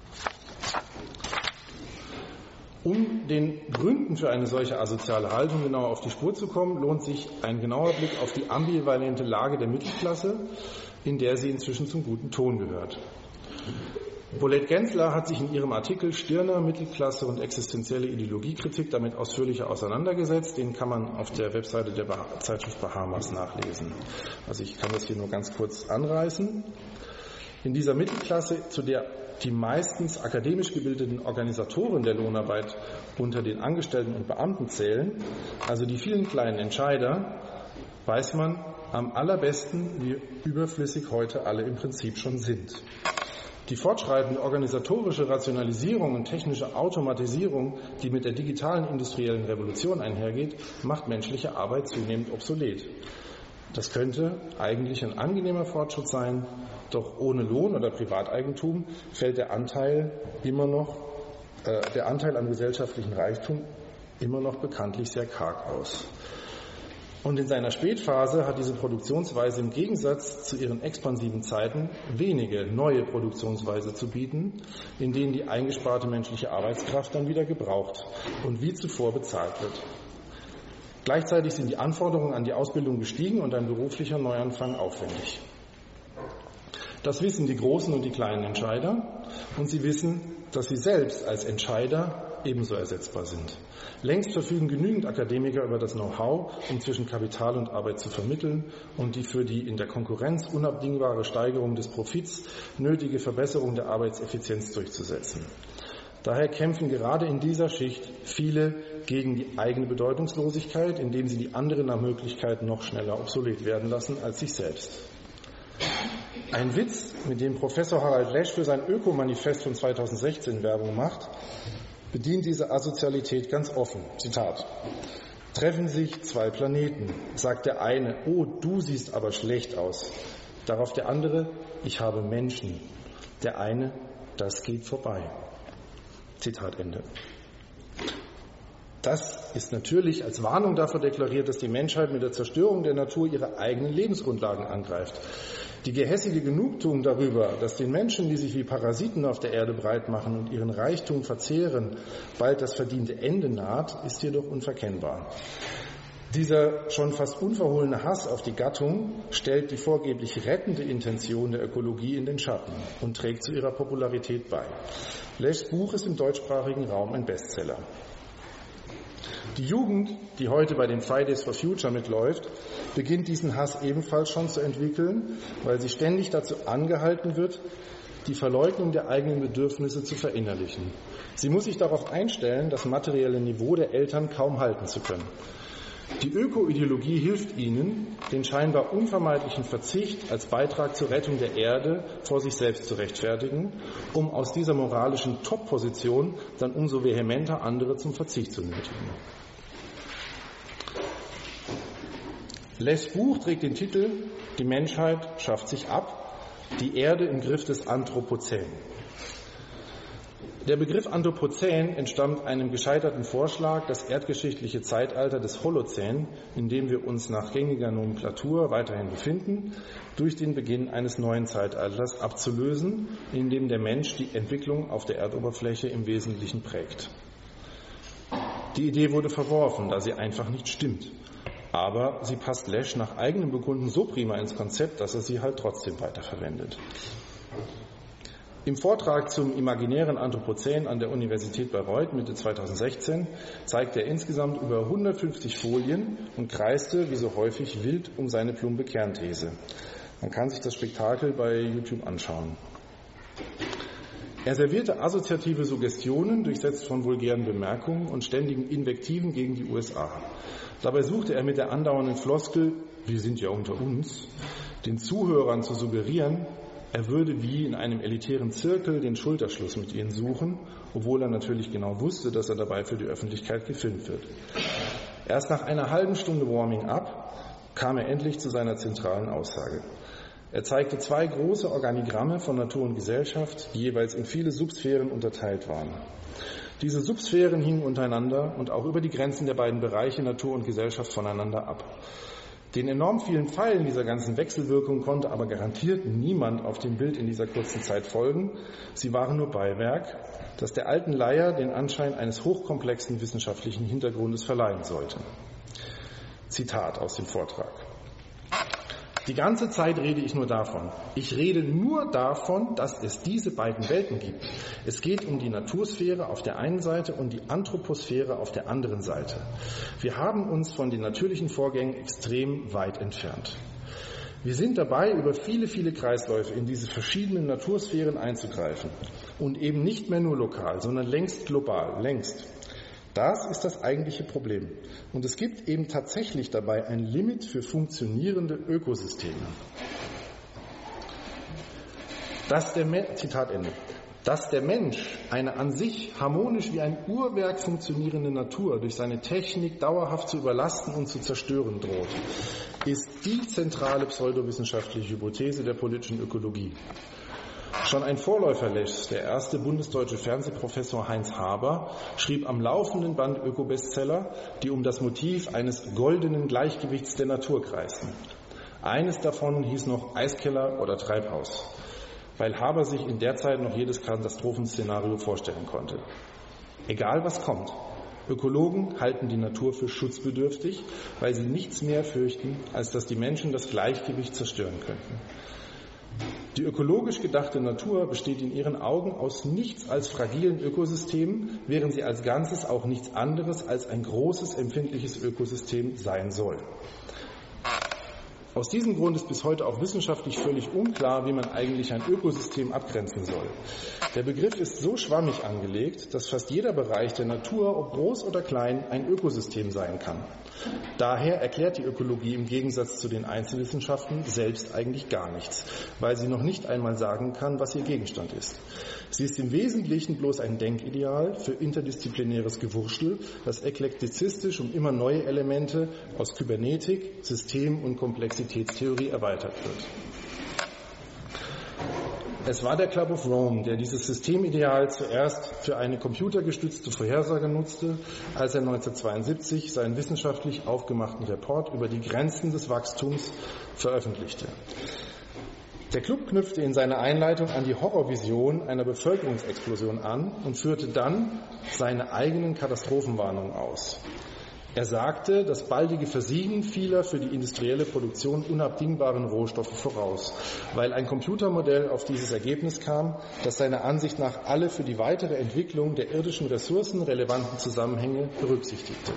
Um den Gründen für eine solche asoziale Haltung genauer auf die Spur zu kommen, lohnt sich ein genauer Blick auf die ambivalente Lage der Mittelklasse, in der sie inzwischen zum guten Ton gehört. Paulette Gensler hat sich in ihrem Artikel Stirner, Mittelklasse und existenzielle Ideologiekritik damit ausführlicher auseinandergesetzt. Den kann man auf der Webseite der Zeitschrift Bahamas nachlesen. Also ich kann das hier nur ganz kurz anreißen. In dieser Mittelklasse, zu der die meistens akademisch gebildeten Organisatoren der Lohnarbeit unter den Angestellten und Beamten zählen, also die vielen kleinen Entscheider, weiß man am allerbesten, wie überflüssig heute alle im Prinzip schon sind. Die fortschreitende organisatorische Rationalisierung und technische Automatisierung, die mit der digitalen industriellen Revolution einhergeht, macht menschliche Arbeit zunehmend obsolet. Das könnte eigentlich ein angenehmer Fortschritt sein, doch ohne Lohn oder Privateigentum fällt der Anteil immer noch, äh, der Anteil an gesellschaftlichen Reichtum immer noch bekanntlich sehr karg aus. Und in seiner Spätphase hat diese Produktionsweise im Gegensatz zu ihren expansiven Zeiten wenige neue Produktionsweise zu bieten, in denen die eingesparte menschliche Arbeitskraft dann wieder gebraucht und wie zuvor bezahlt wird. Gleichzeitig sind die Anforderungen an die Ausbildung gestiegen und ein beruflicher Neuanfang aufwendig. Das wissen die großen und die kleinen Entscheider und sie wissen, dass sie selbst als Entscheider ebenso ersetzbar sind. Längst verfügen genügend Akademiker über das Know-how, um zwischen Kapital und Arbeit zu vermitteln und die für die in der Konkurrenz unabdingbare Steigerung des Profits nötige Verbesserung der Arbeitseffizienz durchzusetzen. Daher kämpfen gerade in dieser Schicht viele gegen die eigene Bedeutungslosigkeit, indem sie die anderen nach Möglichkeit noch schneller obsolet werden lassen als sich selbst. Ein Witz, mit dem Professor Harald Lesch für sein Ökomanifest von zweitausendsechzehn Werbung macht, bedient diese Asozialität ganz offen. Zitat: Treffen sich zwei Planeten, sagt der eine, oh, du siehst aber schlecht aus. Darauf der andere, ich habe Menschen. Der eine, das geht vorbei. Zitat Ende. Das ist natürlich als Warnung dafür deklariert, dass die Menschheit mit der Zerstörung der Natur ihre eigenen Lebensgrundlagen angreift. Die gehässige Genugtuung darüber, dass den Menschen, die sich wie Parasiten auf der Erde breit machen und ihren Reichtum verzehren, bald das verdiente Ende naht, ist jedoch unverkennbar. Dieser schon fast unverhohlene Hass auf die Gattung stellt die vorgeblich rettende Intention der Ökologie in den Schatten und trägt zu ihrer Popularität bei. Leschs Buch ist im deutschsprachigen Raum ein Bestseller. Die Jugend, die heute bei den Fridays for Future mitläuft, beginnt diesen Hass ebenfalls schon zu entwickeln, weil sie ständig dazu angehalten wird, die Verleugnung der eigenen Bedürfnisse zu verinnerlichen. Sie muss sich darauf einstellen, das materielle Niveau der Eltern kaum halten zu können. Die Ökoideologie hilft ihnen, den scheinbar unvermeidlichen Verzicht als Beitrag zur Rettung der Erde vor sich selbst zu rechtfertigen, um aus dieser moralischen Top-Position dann umso vehementer andere zum Verzicht zu nötigen. Leschs Buch trägt den Titel »Die Menschheit schafft sich ab, die Erde im Griff des Anthropozän«. Der Begriff Anthropozän entstammt einem gescheiterten Vorschlag, das erdgeschichtliche Zeitalter des Holozän, in dem wir uns nach gängiger Nomenklatur weiterhin befinden, durch den Beginn eines neuen Zeitalters abzulösen, in dem der Mensch die Entwicklung auf der Erdoberfläche im Wesentlichen prägt. Die Idee wurde verworfen, da sie einfach nicht stimmt. Aber sie passt Lesch nach eigenem Bekunden so prima ins Konzept, dass er sie halt trotzdem weiterverwendet. Im Vortrag zum imaginären Anthropozän an der Universität Bayreuth Mitte zweitausendsechzehn zeigte er insgesamt über hundertfünfzig Folien und kreiste, wie so häufig, wild um seine plumpe Kernthese. Man kann sich das Spektakel bei YouTube anschauen. Er servierte assoziative Suggestionen, durchsetzt von vulgären Bemerkungen und ständigen Invektiven gegen die U S A. Dabei suchte er mit der andauernden Floskel, wir sind ja unter uns, den Zuhörern zu suggerieren, er würde wie in einem elitären Zirkel den Schulterschluss mit ihnen suchen, obwohl er natürlich genau wusste, dass er dabei für die Öffentlichkeit gefilmt wird. Erst nach einer halben Stunde Warming-up kam er endlich zu seiner zentralen Aussage. Er zeigte zwei große Organigramme von Natur und Gesellschaft, die jeweils in viele Subsphären unterteilt waren. Diese Subsphären hingen untereinander und auch über die Grenzen der beiden Bereiche Natur und Gesellschaft voneinander ab. Den enorm vielen Pfeilen dieser ganzen Wechselwirkung konnte aber garantiert niemand auf dem Bild in dieser kurzen Zeit folgen. Sie waren nur Beiwerk, das der alten Leier den Anschein eines hochkomplexen wissenschaftlichen Hintergrundes verleihen sollte. Zitat aus dem Vortrag. Die ganze Zeit rede ich nur davon. Ich rede nur davon, dass es diese beiden Welten gibt. Es geht um die Natursphäre auf der einen Seite und die Anthroposphäre auf der anderen Seite. Wir haben uns von den natürlichen Vorgängen extrem weit entfernt. Wir sind dabei, über viele, viele Kreisläufe in diese verschiedenen Natursphären einzugreifen. Und eben nicht mehr nur lokal, sondern längst global, längst. Das ist das eigentliche Problem. Und es gibt eben tatsächlich dabei ein Limit für funktionierende Ökosysteme. Dass der, Me- Zitat Ende. Dass der Mensch eine an sich harmonisch wie ein Uhrwerk funktionierende Natur durch seine Technik dauerhaft zu überlasten und zu zerstören droht. ist die zentrale pseudowissenschaftliche Hypothese der politischen Ökologie. Schon ein Vorläufer Leschs, der erste bundesdeutsche Fernsehprofessor Heinz Haber, schrieb am laufenden Band Öko-Bestseller, die um das Motiv eines goldenen Gleichgewichts der Natur kreisten. Eines davon hieß noch Eiskeller oder Treibhaus, weil Haber sich in der Zeit noch jedes Katastrophenszenario vorstellen konnte. Egal was kommt, Ökologen halten die Natur für schutzbedürftig, weil sie nichts mehr fürchten, als dass die Menschen das Gleichgewicht zerstören könnten. Die ökologisch gedachte Natur besteht in ihren Augen aus nichts als fragilen Ökosystemen, während sie als Ganzes auch nichts anderes als ein großes, empfindliches Ökosystem sein soll. Aus diesem Grund ist bis heute auch wissenschaftlich völlig unklar, wie man eigentlich ein Ökosystem abgrenzen soll. Der Begriff ist so schwammig angelegt, dass fast jeder Bereich der Natur, ob groß oder klein, ein Ökosystem sein kann. Daher erklärt die Ökologie im Gegensatz zu den Einzelwissenschaften selbst eigentlich gar nichts, weil sie noch nicht einmal sagen kann, was ihr Gegenstand ist. Sie ist im Wesentlichen bloß ein Denkideal für interdisziplinäres Gewurschtel, das eklektizistisch um immer neue Elemente aus Kybernetik, System- und Komplexitätstheorie erweitert wird. Es war der Club of Rome, der dieses Systemideal zuerst für eine computergestützte Vorhersage nutzte, als er neunzehnhundertzweiundsiebzig seinen wissenschaftlich aufgemachten Report über die Grenzen des Wachstums veröffentlichte. Der Club knüpfte in seiner Einleitung an die Horrorvision einer Bevölkerungsexplosion an und führte dann seine eigenen Katastrophenwarnungen aus. Er sagte, das baldige Versiegen vieler für die industrielle Produktion unabdingbaren Rohstoffe voraus, weil ein Computermodell auf dieses Ergebnis kam, das seiner Ansicht nach alle für die weitere Entwicklung der irdischen Ressourcen relevanten Zusammenhänge berücksichtigte.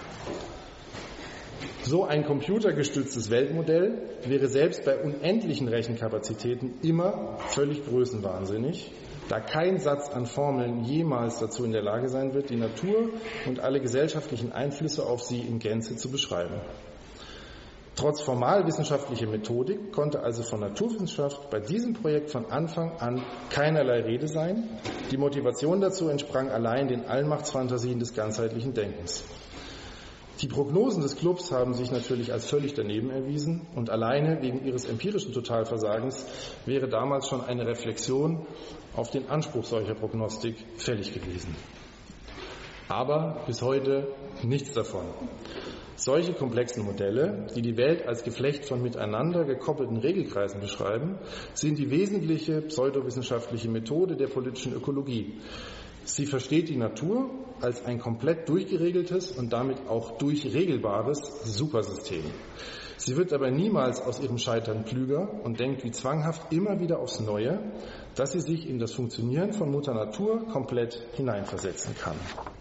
So ein computergestütztes Weltmodell wäre selbst bei unendlichen Rechenkapazitäten immer völlig größenwahnsinnig, da kein Satz an Formeln jemals dazu in der Lage sein wird, die Natur und alle gesellschaftlichen Einflüsse auf sie in Gänze zu beschreiben. Trotz formalwissenschaftlicher Methodik konnte also von Naturwissenschaft bei diesem Projekt von Anfang an keinerlei Rede sein. Die Motivation dazu entsprang allein den Allmachtsfantasien des ganzheitlichen Denkens. Die Prognosen des Clubs haben sich natürlich als völlig daneben erwiesen und alleine wegen ihres empirischen Totalversagens wäre damals schon eine Reflexion auf den Anspruch solcher Prognostik fällig gewesen. Aber bis heute nichts davon. Solche komplexen Modelle, die die Welt als Geflecht von miteinander gekoppelten Regelkreisen beschreiben, sind die wesentliche pseudowissenschaftliche Methode der politischen Ökologie. Sie versteht die Natur als ein komplett durchgeregeltes und damit auch durchregelbares Supersystem. Sie wird aber niemals aus ihrem Scheitern klüger und denkt wie zwanghaft immer wieder aufs Neue, dass sie sich in das Funktionieren von Mutter Natur komplett hineinversetzen kann.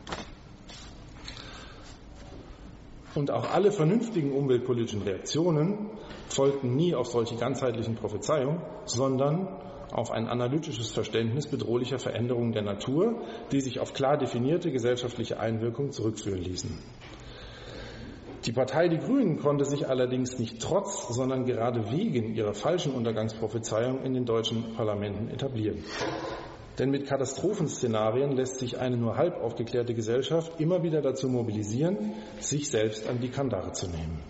Und auch alle vernünftigen umweltpolitischen Reaktionen folgten nie auf solche ganzheitlichen Prophezeiungen, sondern auf ein analytisches Verständnis bedrohlicher Veränderungen der Natur, die sich auf klar definierte gesellschaftliche Einwirkungen zurückführen ließen. Die Partei Die Grünen konnte sich allerdings nicht trotz, sondern gerade wegen ihrer falschen Untergangsprophezeiung in den deutschen Parlamenten etablieren. Denn mit Katastrophenszenarien lässt sich eine nur halb aufgeklärte Gesellschaft immer wieder dazu mobilisieren, sich selbst an die Kandare zu nehmen.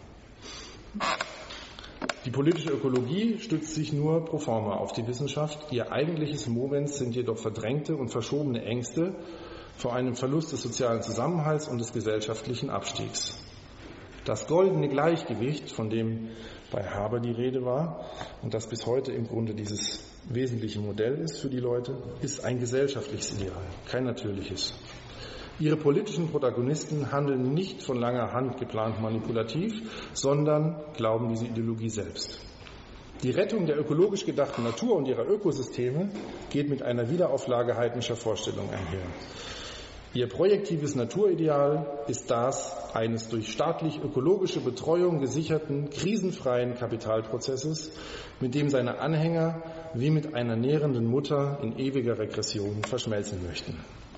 Die politische Ökologie stützt sich nur pro forma auf die Wissenschaft. Ihr eigentliches Movens sind jedoch verdrängte und verschobene Ängste vor einem Verlust des sozialen Zusammenhalts und des gesellschaftlichen Abstiegs. Das goldene Gleichgewicht, von dem bei Haber die Rede war und das bis heute im Grunde dieses wesentliche Modell ist für die Leute, ist ein gesellschaftliches Ideal, kein natürliches. Ihre politischen Protagonisten handeln nicht von langer Hand geplant manipulativ, sondern glauben diese Ideologie selbst. Die Rettung der ökologisch gedachten Natur und ihrer Ökosysteme geht mit einer Wiederauflage heidnischer Vorstellungen einher. Ihr projektives Naturideal ist das eines durch staatlich-ökologische Betreuung gesicherten, krisenfreien Kapitalprozesses, mit dem seine Anhänger wie mit einer nährenden Mutter in ewiger Regression verschmelzen möchten.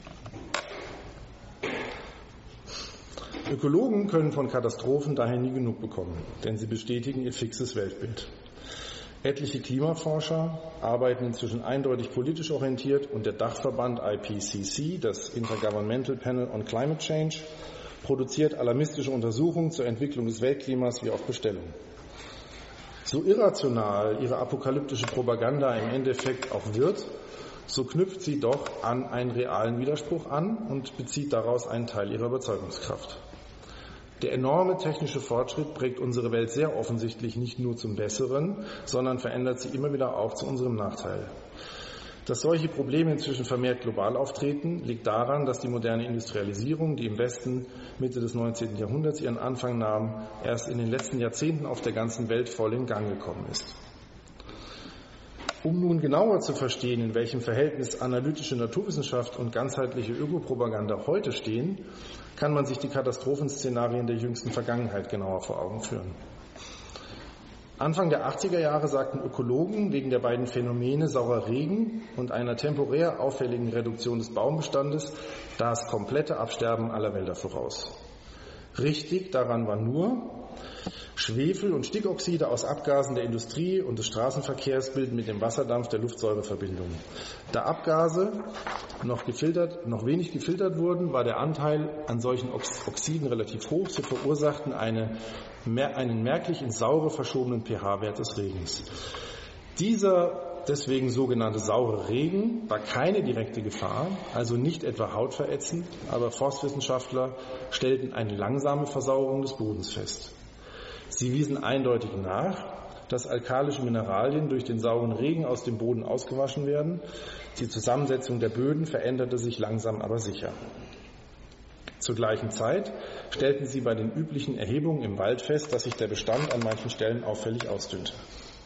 Ökologen können von Katastrophen daher nie genug bekommen, denn sie bestätigen ihr fixes Weltbild. Etliche Klimaforscher arbeiten inzwischen eindeutig politisch orientiert und der Dachverband I P C C, das Intergovernmental Panel on Climate Change, produziert alarmistische Untersuchungen zur Entwicklung des Weltklimas wie auf Bestellung. So irrational ihre apokalyptische Propaganda im Endeffekt auch wird, so knüpft sie doch an einen realen Widerspruch an und bezieht daraus einen Teil ihrer Überzeugungskraft. Der enorme technische Fortschritt prägt unsere Welt sehr offensichtlich nicht nur zum Besseren, sondern verändert sie immer wieder auch zu unserem Nachteil. Dass solche Probleme inzwischen vermehrt global auftreten, liegt daran, dass die moderne Industrialisierung, die im Westen Mitte des neunzehnten Jahrhunderts ihren Anfang nahm, erst in den letzten Jahrzehnten auf der ganzen Welt voll in Gang gekommen ist. Um nun genauer zu verstehen, in welchem Verhältnis analytische Naturwissenschaft und ganzheitliche Ökopropaganda heute stehen, kann man sich die Katastrophenszenarien der jüngsten Vergangenheit genauer vor Augen führen. Anfang der achtziger Jahre sagten Ökologen wegen der beiden Phänomene saurer Regen und einer temporär auffälligen Reduktion des Baumbestandes das komplette Absterben aller Wälder voraus. Richtig daran war nur, Schwefel- und Stickoxide aus Abgasen der Industrie und des Straßenverkehrs bilden mit dem Wasserdampf der Luftsäureverbindungen. Da Abgase noch gefiltert, noch wenig gefiltert wurden, war der Anteil an solchen Oxiden relativ hoch. Sie verursachten eine, einen merklich ins Saure verschobenen pH-Wert des Regens. Dieser deswegen sogenannte saure Regen war keine direkte Gefahr, also nicht etwa hautverätzend, aber Forstwissenschaftler stellten eine langsame Versauerung des Bodens fest. Sie wiesen eindeutig nach, dass alkalische Mineralien durch den sauren Regen aus dem Boden ausgewaschen werden. Die Zusammensetzung der Böden veränderte sich langsam, aber sicher. Zur gleichen Zeit stellten sie bei den üblichen Erhebungen im Wald fest, dass sich der Bestand an manchen Stellen auffällig ausdünnte.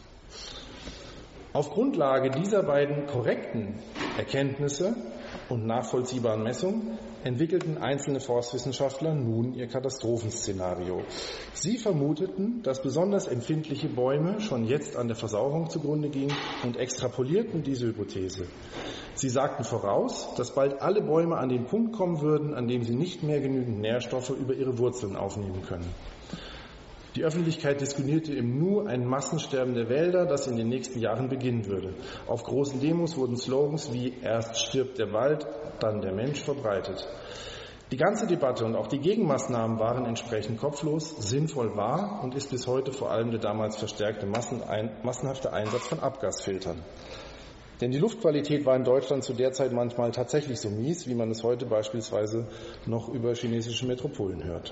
Auf Grundlage dieser beiden korrekten Erkenntnisse und nachvollziehbaren Messungen entwickelten einzelne Forstwissenschaftler nun ihr Katastrophenszenario. Sie vermuteten, dass besonders empfindliche Bäume schon jetzt an der Versauerung zugrunde gingen und extrapolierten diese Hypothese. Sie sagten voraus, dass bald alle Bäume an den Punkt kommen würden, an dem sie nicht mehr genügend Nährstoffe über ihre Wurzeln aufnehmen können. Die Öffentlichkeit diskutierte im Nu ein Massensterben der Wälder, das in den nächsten Jahren beginnen würde. Auf großen Demos wurden Slogans wie „Erst stirbt der Wald, dann der Mensch“ verbreitet. Die ganze Debatte und auch die Gegenmaßnahmen waren entsprechend kopflos, sinnvoll war und ist bis heute vor allem der damals verstärkte Massenein, massenhafte Einsatz von Abgasfiltern. Denn die Luftqualität war in Deutschland zu der Zeit manchmal tatsächlich so mies, wie man es heute beispielsweise noch über chinesische Metropolen hört.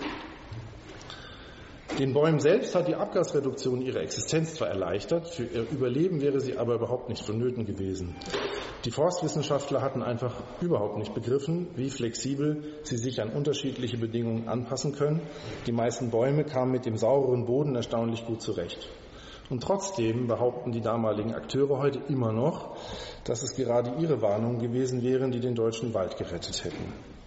Den Bäumen selbst hat die Abgasreduktion ihre Existenz zwar erleichtert, für ihr Überleben wäre sie aber überhaupt nicht vonnöten gewesen. Die Forstwissenschaftler hatten einfach überhaupt nicht begriffen, wie flexibel sie sich an unterschiedliche Bedingungen anpassen können. Die meisten Bäume kamen mit dem saureren Boden erstaunlich gut zurecht. Und trotzdem behaupten die damaligen Akteure heute immer noch, dass es gerade ihre Warnungen gewesen wären, die den deutschen Wald gerettet hätten.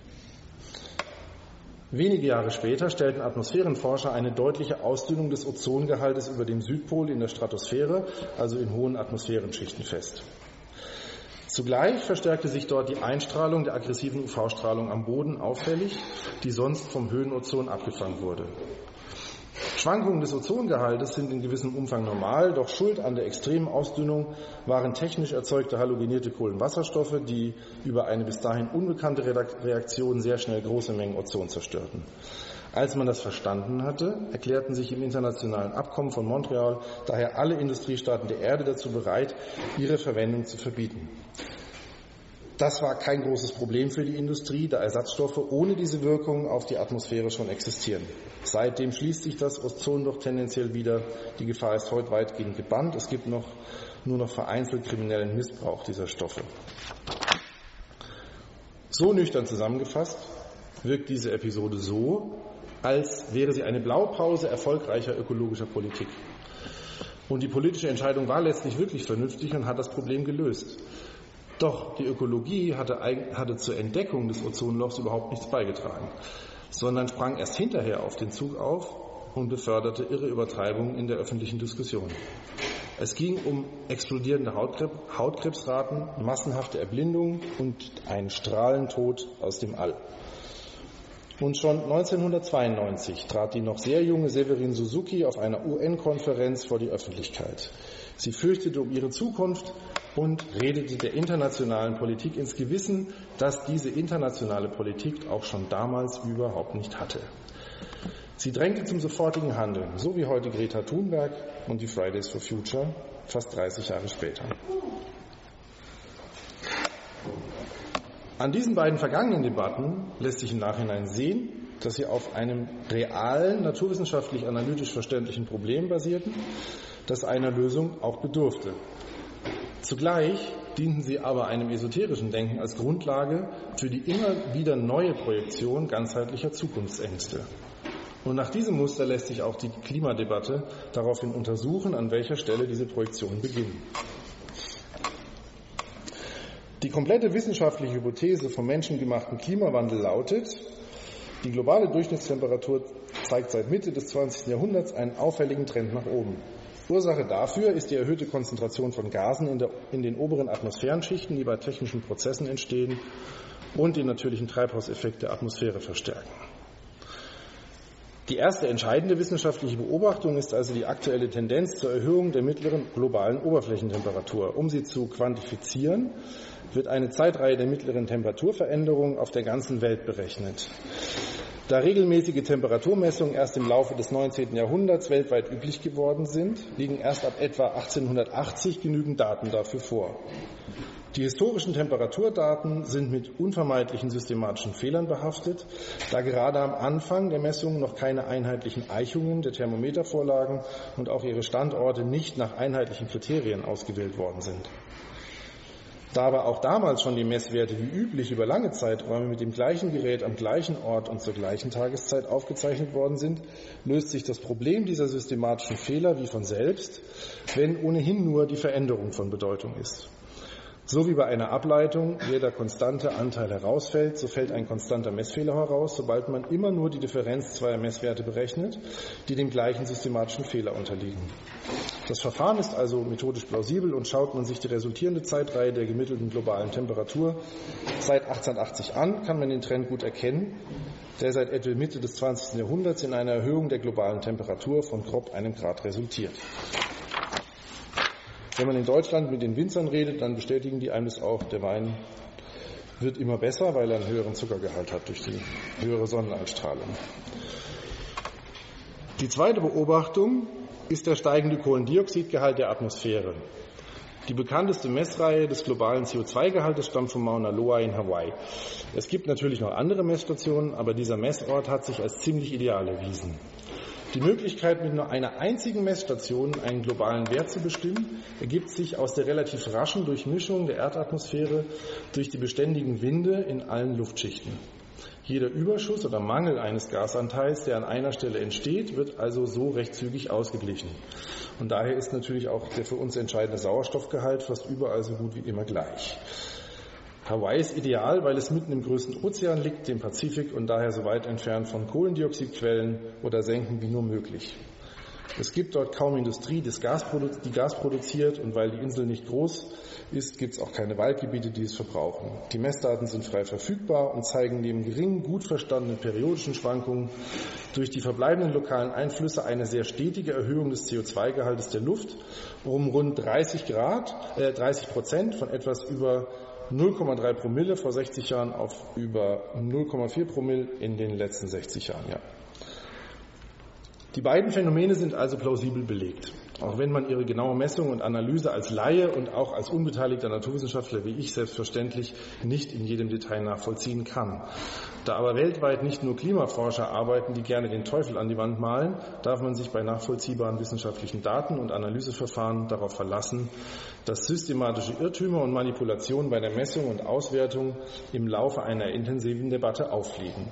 Wenige Jahre später stellten Atmosphärenforscher eine deutliche Ausdünnung des Ozongehaltes über dem Südpol in der Stratosphäre, also in hohen Atmosphärenschichten, fest. Zugleich verstärkte sich dort die Einstrahlung der aggressiven U V-Strahlung am Boden auffällig, die sonst vom Höhenozon abgefangen wurde. Schwankungen des Ozongehaltes sind in gewissem Umfang normal, doch schuld an der extremen Ausdünnung waren technisch erzeugte halogenierte Kohlenwasserstoffe, die über eine bis dahin unbekannte Reaktion sehr schnell große Mengen Ozon zerstörten. Als man das verstanden hatte, erklärten sich im internationalen Abkommen von Montreal daher alle Industriestaaten der Erde dazu bereit, ihre Verwendung zu verbieten. Das war kein großes Problem für die Industrie, da Ersatzstoffe ohne diese Wirkung auf die Atmosphäre schon existieren. Seitdem schließt sich das Ozon doch tendenziell wieder. Die Gefahr ist heute weitgehend gebannt. Es gibt noch, nur noch vereinzelt kriminellen Missbrauch dieser Stoffe. So nüchtern zusammengefasst wirkt diese Episode so, als wäre sie eine Blaupause erfolgreicher ökologischer Politik. Und die politische Entscheidung war letztlich wirklich vernünftig und hat das Problem gelöst. Doch die Ökologie hatte, hatte zur Entdeckung des Ozonlochs überhaupt nichts beigetragen, sondern sprang erst hinterher auf den Zug auf und beförderte irre Übertreibungen in der öffentlichen Diskussion. Es ging um explodierende Hautkrebs, Hautkrebsraten, massenhafte Erblindungen und einen Strahlentod aus dem All. Und schon neunzehnhundertzweiundneunzig trat die noch sehr junge Severin Suzuki auf einer U N-Konferenz vor die Öffentlichkeit. Sie fürchtete um ihre Zukunft, und redete der internationalen Politik ins Gewissen, dass diese internationale Politik auch schon damals überhaupt nicht hatte. Sie drängte zum sofortigen Handeln, so wie heute Greta Thunberg und die Fridays for Future fast dreißig Jahre später. An diesen beiden vergangenen Debatten lässt sich im Nachhinein sehen, dass sie auf einem realen, naturwissenschaftlich analytisch verständlichen Problem basierten, das einer Lösung auch bedurfte. Zugleich dienten sie aber einem esoterischen Denken als Grundlage für die immer wieder neue Projektion ganzheitlicher Zukunftsängste. Und nach diesem Muster lässt sich auch die Klimadebatte daraufhin untersuchen, an welcher Stelle diese Projektionen beginnen. Die komplette wissenschaftliche Hypothese vom menschengemachten Klimawandel lautet, die globale Durchschnittstemperatur zeigt seit Mitte des zwanzigsten Jahrhunderts einen auffälligen Trend nach oben. Ursache dafür ist die erhöhte Konzentration von Gasen in, der, in den oberen Atmosphärenschichten, die bei technischen Prozessen entstehen und den natürlichen Treibhauseffekt der Atmosphäre verstärken. Die erste entscheidende wissenschaftliche Beobachtung ist also die aktuelle Tendenz zur Erhöhung der mittleren globalen Oberflächentemperatur. Um sie zu quantifizieren, wird eine Zeitreihe der mittleren Temperaturveränderungen auf der ganzen Welt berechnet. Da regelmäßige Temperaturmessungen erst im Laufe des neunzehnten Jahrhunderts weltweit üblich geworden sind, liegen erst ab etwa achtzehnhundertachtzig genügend Daten dafür vor. Die historischen Temperaturdaten sind mit unvermeidlichen systematischen Fehlern behaftet, da gerade am Anfang der Messungen noch keine einheitlichen Eichungen der Thermometer vorlagen und auch ihre Standorte nicht nach einheitlichen Kriterien ausgewählt worden sind. Da aber auch damals schon die Messwerte wie üblich über lange Zeiträume mit dem gleichen Gerät am gleichen Ort und zur gleichen Tageszeit aufgezeichnet worden sind, löst sich das Problem dieser systematischen Fehler wie von selbst, wenn ohnehin nur die Veränderung von Bedeutung ist. So wie bei einer Ableitung jeder konstante Anteil herausfällt, so fällt ein konstanter Messfehler heraus, sobald man immer nur die Differenz zweier Messwerte berechnet, die dem gleichen systematischen Fehler unterliegen. Das Verfahren ist also methodisch plausibel und schaut man sich die resultierende Zeitreihe der gemittelten globalen Temperatur seit achtzehnhundertachtzig an, kann man den Trend gut erkennen, der seit etwa Mitte des zwanzigsten Jahrhunderts in einer Erhöhung der globalen Temperatur von grob einem Grad resultiert. Wenn man in Deutschland mit den Winzern redet, dann bestätigen die einem das auch, der Wein wird immer besser, weil er einen höheren Zuckergehalt hat durch die höhere Sonneneinstrahlung. Die zweite Beobachtung ist der steigende Kohlendioxidgehalt der Atmosphäre. Die bekannteste Messreihe des globalen C O zwei Gehaltes stammt von Mauna Loa in Hawaii. Es gibt natürlich noch andere Messstationen, aber dieser Messort hat sich als ziemlich ideal erwiesen. Die Möglichkeit, mit nur einer einzigen Messstation einen globalen Wert zu bestimmen, ergibt sich aus der relativ raschen Durchmischung der Erdatmosphäre durch die beständigen Winde in allen Luftschichten. Jeder Überschuss oder Mangel eines Gasanteils, der an einer Stelle entsteht, wird also so recht zügig ausgeglichen. Und daher ist natürlich auch der für uns entscheidende Sauerstoffgehalt fast überall so gut wie immer gleich. Hawaii ist ideal, weil es mitten im größten Ozean liegt, dem Pazifik, und daher so weit entfernt von Kohlendioxidquellen oder Senken wie nur möglich. Es gibt dort kaum Industrie, die Gas produziert, und weil die Insel nicht groß ist, gibt es auch keine Waldgebiete, die es verbrauchen. Die Messdaten sind frei verfügbar und zeigen neben geringen, gut verstandenen periodischen Schwankungen durch die verbleibenden lokalen Einflüsse eine sehr stetige Erhöhung des C O zwei Gehaltes der Luft um rund dreißig Grad, äh, dreißig Prozent von etwas über null Komma drei Promille vor sechzig Jahren auf über null Komma vier Promille in den letzten sechzig Jahren. Ja. Die beiden Phänomene sind also plausibel belegt, auch wenn man ihre genaue Messung und Analyse als Laie und auch als unbeteiligter Naturwissenschaftler wie ich selbstverständlich nicht in jedem Detail nachvollziehen kann. Da aber weltweit nicht nur Klimaforscher arbeiten, die gerne den Teufel an die Wand malen, darf man sich bei nachvollziehbaren wissenschaftlichen Daten und Analyseverfahren darauf verlassen, dass systematische Irrtümer und Manipulationen bei der Messung und Auswertung im Laufe einer intensiven Debatte auffliegen.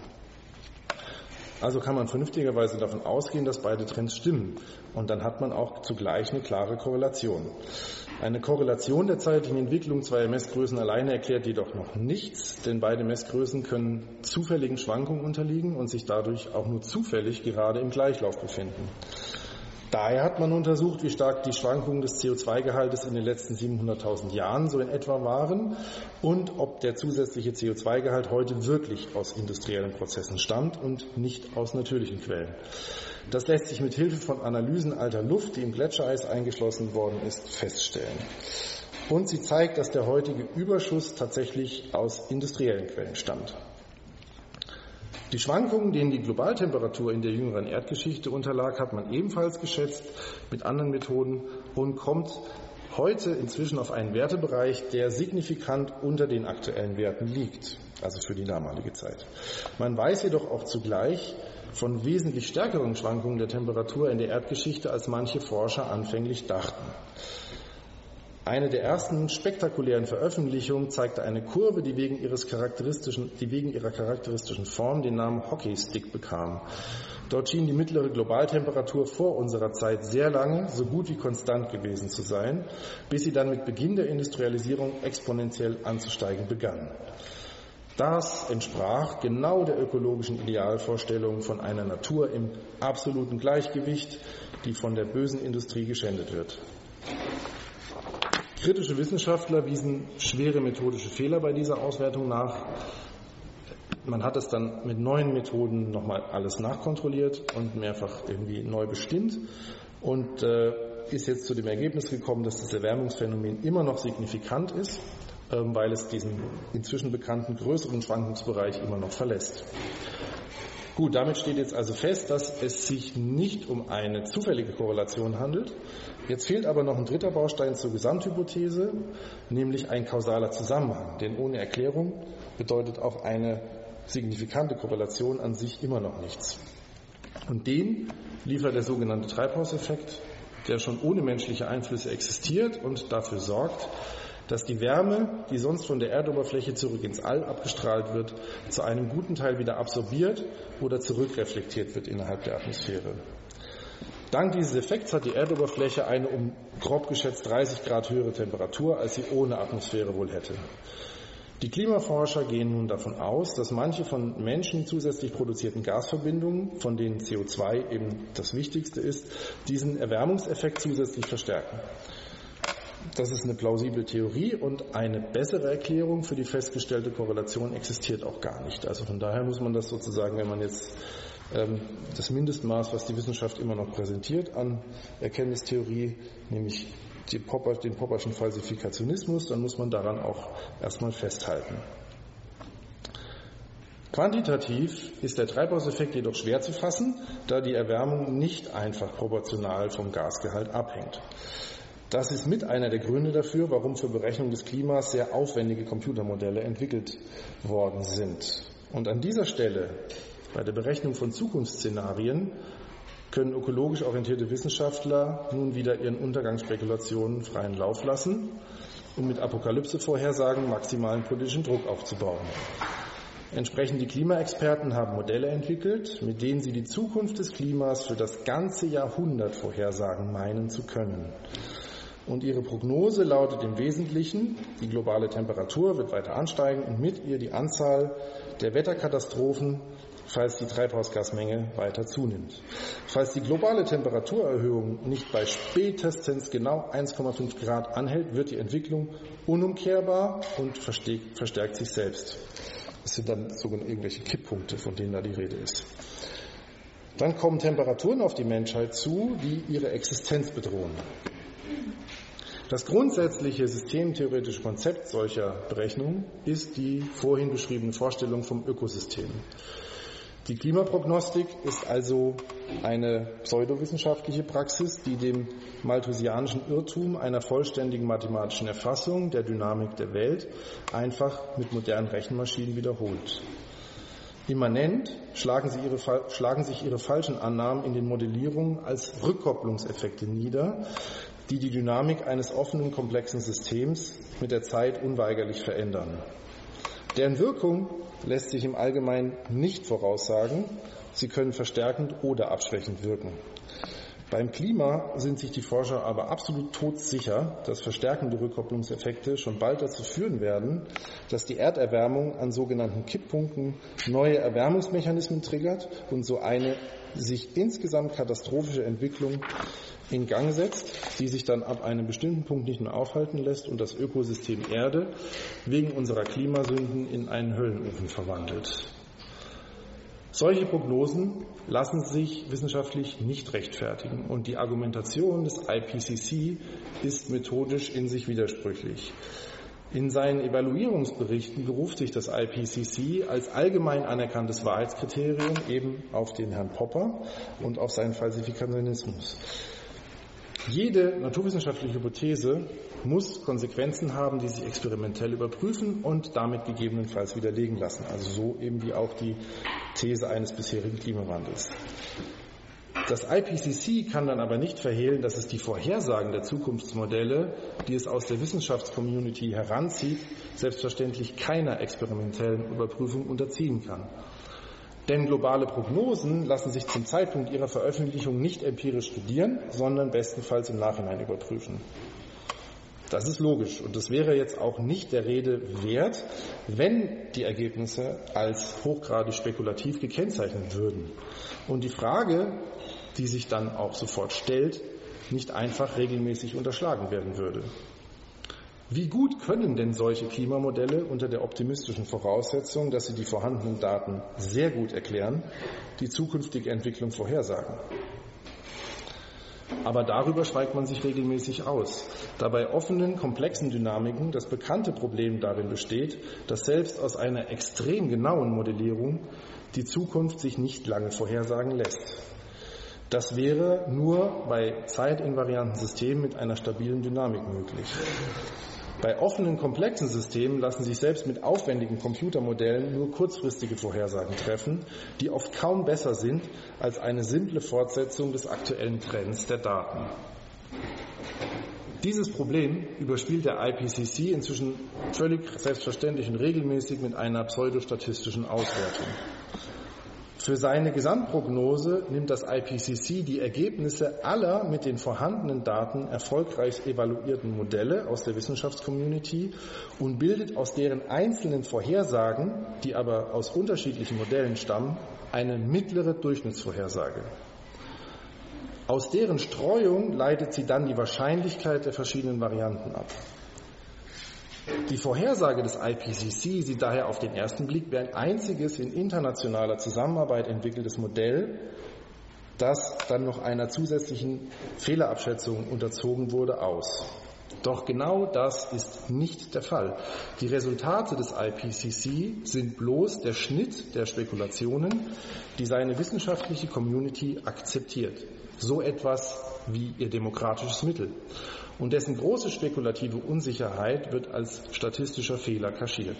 Also kann man vernünftigerweise davon ausgehen, dass beide Trends stimmen. Und dann hat man auch zugleich eine klare Korrelation. Eine Korrelation der zeitlichen Entwicklung zweier Messgrößen alleine erklärt jedoch noch nichts, denn beide Messgrößen können zufälligen Schwankungen unterliegen und sich dadurch auch nur zufällig gerade im Gleichlauf befinden. Daher hat man untersucht, wie stark die Schwankungen des C O zwei Gehaltes in den letzten siebenhunderttausend Jahren so in etwa waren und ob der zusätzliche C O zwei Gehalt heute wirklich aus industriellen Prozessen stammt und nicht aus natürlichen Quellen. Das lässt sich mit Hilfe von Analysen alter Luft, die im Gletschereis eingeschlossen worden ist, feststellen. Und sie zeigt, dass der heutige Überschuss tatsächlich aus industriellen Quellen stammt. Die Schwankungen, denen die Globaltemperatur in der jüngeren Erdgeschichte unterlag, hat man ebenfalls geschätzt mit anderen Methoden und kommt heute inzwischen auf einen Wertebereich, der signifikant unter den aktuellen Werten liegt, also für die damalige Zeit. Man weiß jedoch auch zugleich von wesentlich stärkeren Schwankungen der Temperatur in der Erdgeschichte, als manche Forscher anfänglich dachten. Eine der ersten spektakulären Veröffentlichungen zeigte eine Kurve, die wegen, ihres charakteristischen, die wegen ihrer charakteristischen Form den Namen Hockeystick bekam. Dort schien die mittlere Globaltemperatur vor unserer Zeit sehr lange so gut wie konstant gewesen zu sein, bis sie dann mit Beginn der Industrialisierung exponentiell anzusteigen begann. Das entsprach genau der ökologischen Idealvorstellung von einer Natur im absoluten Gleichgewicht, die von der bösen Industrie geschändet wird. Kritische Wissenschaftler wiesen schwere methodische Fehler bei dieser Auswertung nach. Man hat es dann mit neuen Methoden nochmal alles nachkontrolliert und mehrfach irgendwie neu bestimmt und äh, ist jetzt zu dem Ergebnis gekommen, dass das Erwärmungsphänomen immer noch signifikant ist, äh, weil es diesen inzwischen bekannten größeren Schwankungsbereich immer noch verlässt. Gut, damit steht jetzt also fest, dass es sich nicht um eine zufällige Korrelation handelt. Jetzt fehlt aber noch ein dritter Baustein zur Gesamthypothese, nämlich ein kausaler Zusammenhang. Denn ohne Erklärung bedeutet auch eine signifikante Korrelation an sich immer noch nichts. Und den liefert der sogenannte Treibhauseffekt, der schon ohne menschliche Einflüsse existiert und dafür sorgt, dass die Wärme, die sonst von der Erdoberfläche zurück ins All abgestrahlt wird, zu einem guten Teil wieder absorbiert oder zurückreflektiert wird innerhalb der Atmosphäre. Dank dieses Effekts hat die Erdoberfläche eine um grob geschätzt dreißig Grad höhere Temperatur, als sie ohne Atmosphäre wohl hätte. Die Klimaforscher gehen nun davon aus, dass manche von Menschen zusätzlich produzierten Gasverbindungen, von denen C O zwei eben das Wichtigste ist, diesen Erwärmungseffekt zusätzlich verstärken. Das ist eine plausible Theorie und eine bessere Erklärung für die festgestellte Korrelation existiert auch gar nicht. Also von daher muss man das sozusagen, wenn man jetzt ähm, das Mindestmaß, was die Wissenschaft immer noch präsentiert an Erkenntnistheorie, nämlich die Popper, den Popperschen Falsifikationismus, dann muss man daran auch erstmal festhalten. Quantitativ ist der Treibhauseffekt jedoch schwer zu fassen, da die Erwärmung nicht einfach proportional vom Gasgehalt abhängt. Das ist mit einer der Gründe dafür, warum zur Berechnung des Klimas sehr aufwendige Computermodelle entwickelt worden sind. Und an dieser Stelle, bei der Berechnung von Zukunftsszenarien, können ökologisch orientierte Wissenschaftler nun wieder ihren Untergangsspekulationen freien Lauf lassen, um mit Apokalypse-Vorhersagen maximalen politischen Druck aufzubauen. Entsprechend die Klimaexperten haben Modelle entwickelt, mit denen sie die Zukunft des Klimas für das ganze Jahrhundert vorhersagen meinen zu können. Und ihre Prognose lautet im Wesentlichen, die globale Temperatur wird weiter ansteigen und mit ihr die Anzahl der Wetterkatastrophen, falls die Treibhausgasmenge weiter zunimmt. Falls die globale Temperaturerhöhung nicht bei spätestens genau eins Komma fünf Grad anhält, wird die Entwicklung unumkehrbar und verstärkt sich selbst. Das sind dann sogar irgendwelche Kipppunkte, von denen da die Rede ist. Dann kommen Temperaturen auf die Menschheit zu, die ihre Existenz bedrohen. Das grundsätzliche systemtheoretische Konzept solcher Berechnungen ist die vorhin beschriebene Vorstellung vom Ökosystem. Die Klimaprognostik ist also eine pseudowissenschaftliche Praxis, die dem malthusianischen Irrtum einer vollständigen mathematischen Erfassung der Dynamik der Welt einfach mit modernen Rechenmaschinen wiederholt. Immanent schlagen, sie ihre, schlagen sich ihre falschen Annahmen in den Modellierungen als Rückkopplungseffekte nieder, die die Dynamik eines offenen, komplexen Systems mit der Zeit unweigerlich verändern. Deren Wirkung lässt sich im Allgemeinen nicht voraussagen, sie können verstärkend oder abschwächend wirken. Beim Klima sind sich die Forscher aber absolut todsicher, dass verstärkende Rückkopplungseffekte schon bald dazu führen werden, dass die Erderwärmung an sogenannten Kipppunkten neue Erwärmungsmechanismen triggert und so eine sich insgesamt katastrophische Entwicklung in Gang setzt, die sich dann ab einem bestimmten Punkt nicht mehr aufhalten lässt und das Ökosystem Erde wegen unserer Klimasünden in einen Höllenofen verwandelt. Solche Prognosen lassen sich wissenschaftlich nicht rechtfertigen und die Argumentation des I P C C ist methodisch in sich widersprüchlich. In seinen Evaluierungsberichten beruft sich das I P C C als allgemein anerkanntes Wahrheitskriterium eben auf den Herrn Popper und auf seinen Falsifikationismus. Jede naturwissenschaftliche Hypothese muss Konsequenzen haben, die sich experimentell überprüfen und damit gegebenenfalls widerlegen lassen. Also so eben wie auch die These eines bisherigen Klimawandels. Das I P C C kann dann aber nicht verhehlen, dass es die Vorhersagen der Zukunftsmodelle, die es aus der Wissenschaftscommunity heranzieht, selbstverständlich keiner experimentellen Überprüfung unterziehen kann. Denn globale Prognosen lassen sich zum Zeitpunkt ihrer Veröffentlichung nicht empirisch studieren, sondern bestenfalls im Nachhinein überprüfen. Das ist logisch und das wäre jetzt auch nicht der Rede wert, wenn die Ergebnisse als hochgradig spekulativ gekennzeichnet würden. Und die Frage, die sich dann auch sofort stellt, nicht einfach regelmäßig unterschlagen werden würde. Wie gut können denn solche Klimamodelle unter der optimistischen Voraussetzung, dass sie die vorhandenen Daten sehr gut erklären, die zukünftige Entwicklung vorhersagen? Aber darüber schweigt man sich regelmäßig aus, da bei offenen, komplexen Dynamiken das bekannte Problem darin besteht, dass selbst aus einer extrem genauen Modellierung die Zukunft sich nicht lange vorhersagen lässt. Das wäre nur bei zeitinvarianten Systemen mit einer stabilen Dynamik möglich. Bei offenen, komplexen Systemen lassen sich selbst mit aufwendigen Computermodellen nur kurzfristige Vorhersagen treffen, die oft kaum besser sind als eine simple Fortsetzung des aktuellen Trends der Daten. Dieses Problem überspielt der I P C C inzwischen völlig selbstverständlich und regelmäßig mit einer pseudostatistischen Auswertung. Für seine Gesamtprognose nimmt das I P C C die Ergebnisse aller mit den vorhandenen Daten erfolgreich evaluierten Modelle aus der Wissenschaftscommunity und bildet aus deren einzelnen Vorhersagen, die aber aus unterschiedlichen Modellen stammen, eine mittlere Durchschnittsvorhersage. Aus deren Streuung leitet sie dann die Wahrscheinlichkeit der verschiedenen Varianten ab. Die Vorhersage des I P C C sieht daher auf den ersten Blick wie ein einziges in internationaler Zusammenarbeit entwickeltes Modell, das dann noch einer zusätzlichen Fehlerabschätzung unterzogen wurde, aus. Doch genau das ist nicht der Fall. Die Resultate des I P C C sind bloß der Schnitt der Spekulationen, die seine wissenschaftliche Community akzeptiert. So etwas wie ihr demokratisches Mittel. Und dessen große spekulative Unsicherheit wird als statistischer Fehler kaschiert.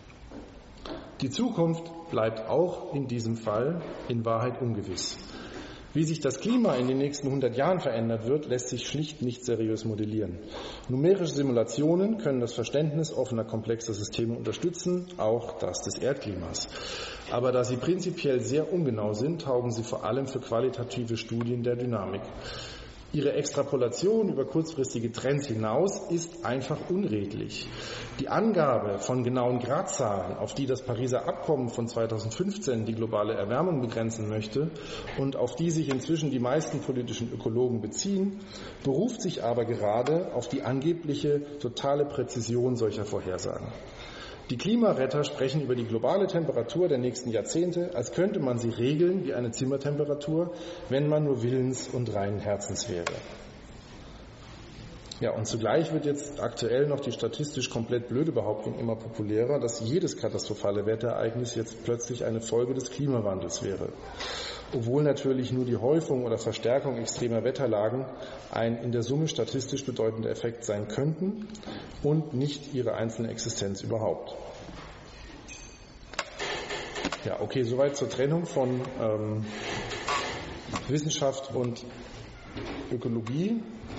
Die Zukunft bleibt auch in diesem Fall in Wahrheit ungewiss. Wie sich das Klima in den nächsten hundert Jahren verändert wird, lässt sich schlicht nicht seriös modellieren. Numerische Simulationen können das Verständnis offener, komplexer Systeme unterstützen, auch das des Erdklimas. Aber da sie prinzipiell sehr ungenau sind, taugen sie vor allem für qualitative Studien der Dynamik. Ihre Extrapolation über kurzfristige Trends hinaus ist einfach unredlich. Die Angabe von genauen Gradzahlen, auf die das Pariser Abkommen von zweitausendfünfzehn die globale Erwärmung begrenzen möchte und auf die sich inzwischen die meisten politischen Ökologen beziehen, beruft sich aber gerade auf die angebliche totale Präzision solcher Vorhersagen. Die Klimaretter sprechen über die globale Temperatur der nächsten Jahrzehnte, als könnte man sie regeln wie eine Zimmertemperatur, wenn man nur willens und reinen Herzens wäre. Ja, und zugleich wird jetzt aktuell noch die statistisch komplett blöde Behauptung immer populärer, dass jedes katastrophale Wetterereignis jetzt plötzlich eine Folge des Klimawandels wäre. Obwohl natürlich nur die Häufung oder Verstärkung extremer Wetterlagen ein in der Summe statistisch bedeutender Effekt sein könnten und nicht ihre einzelne Existenz überhaupt. Ja, okay, soweit zur Trennung von ähm, Wissenschaft und Ökologie.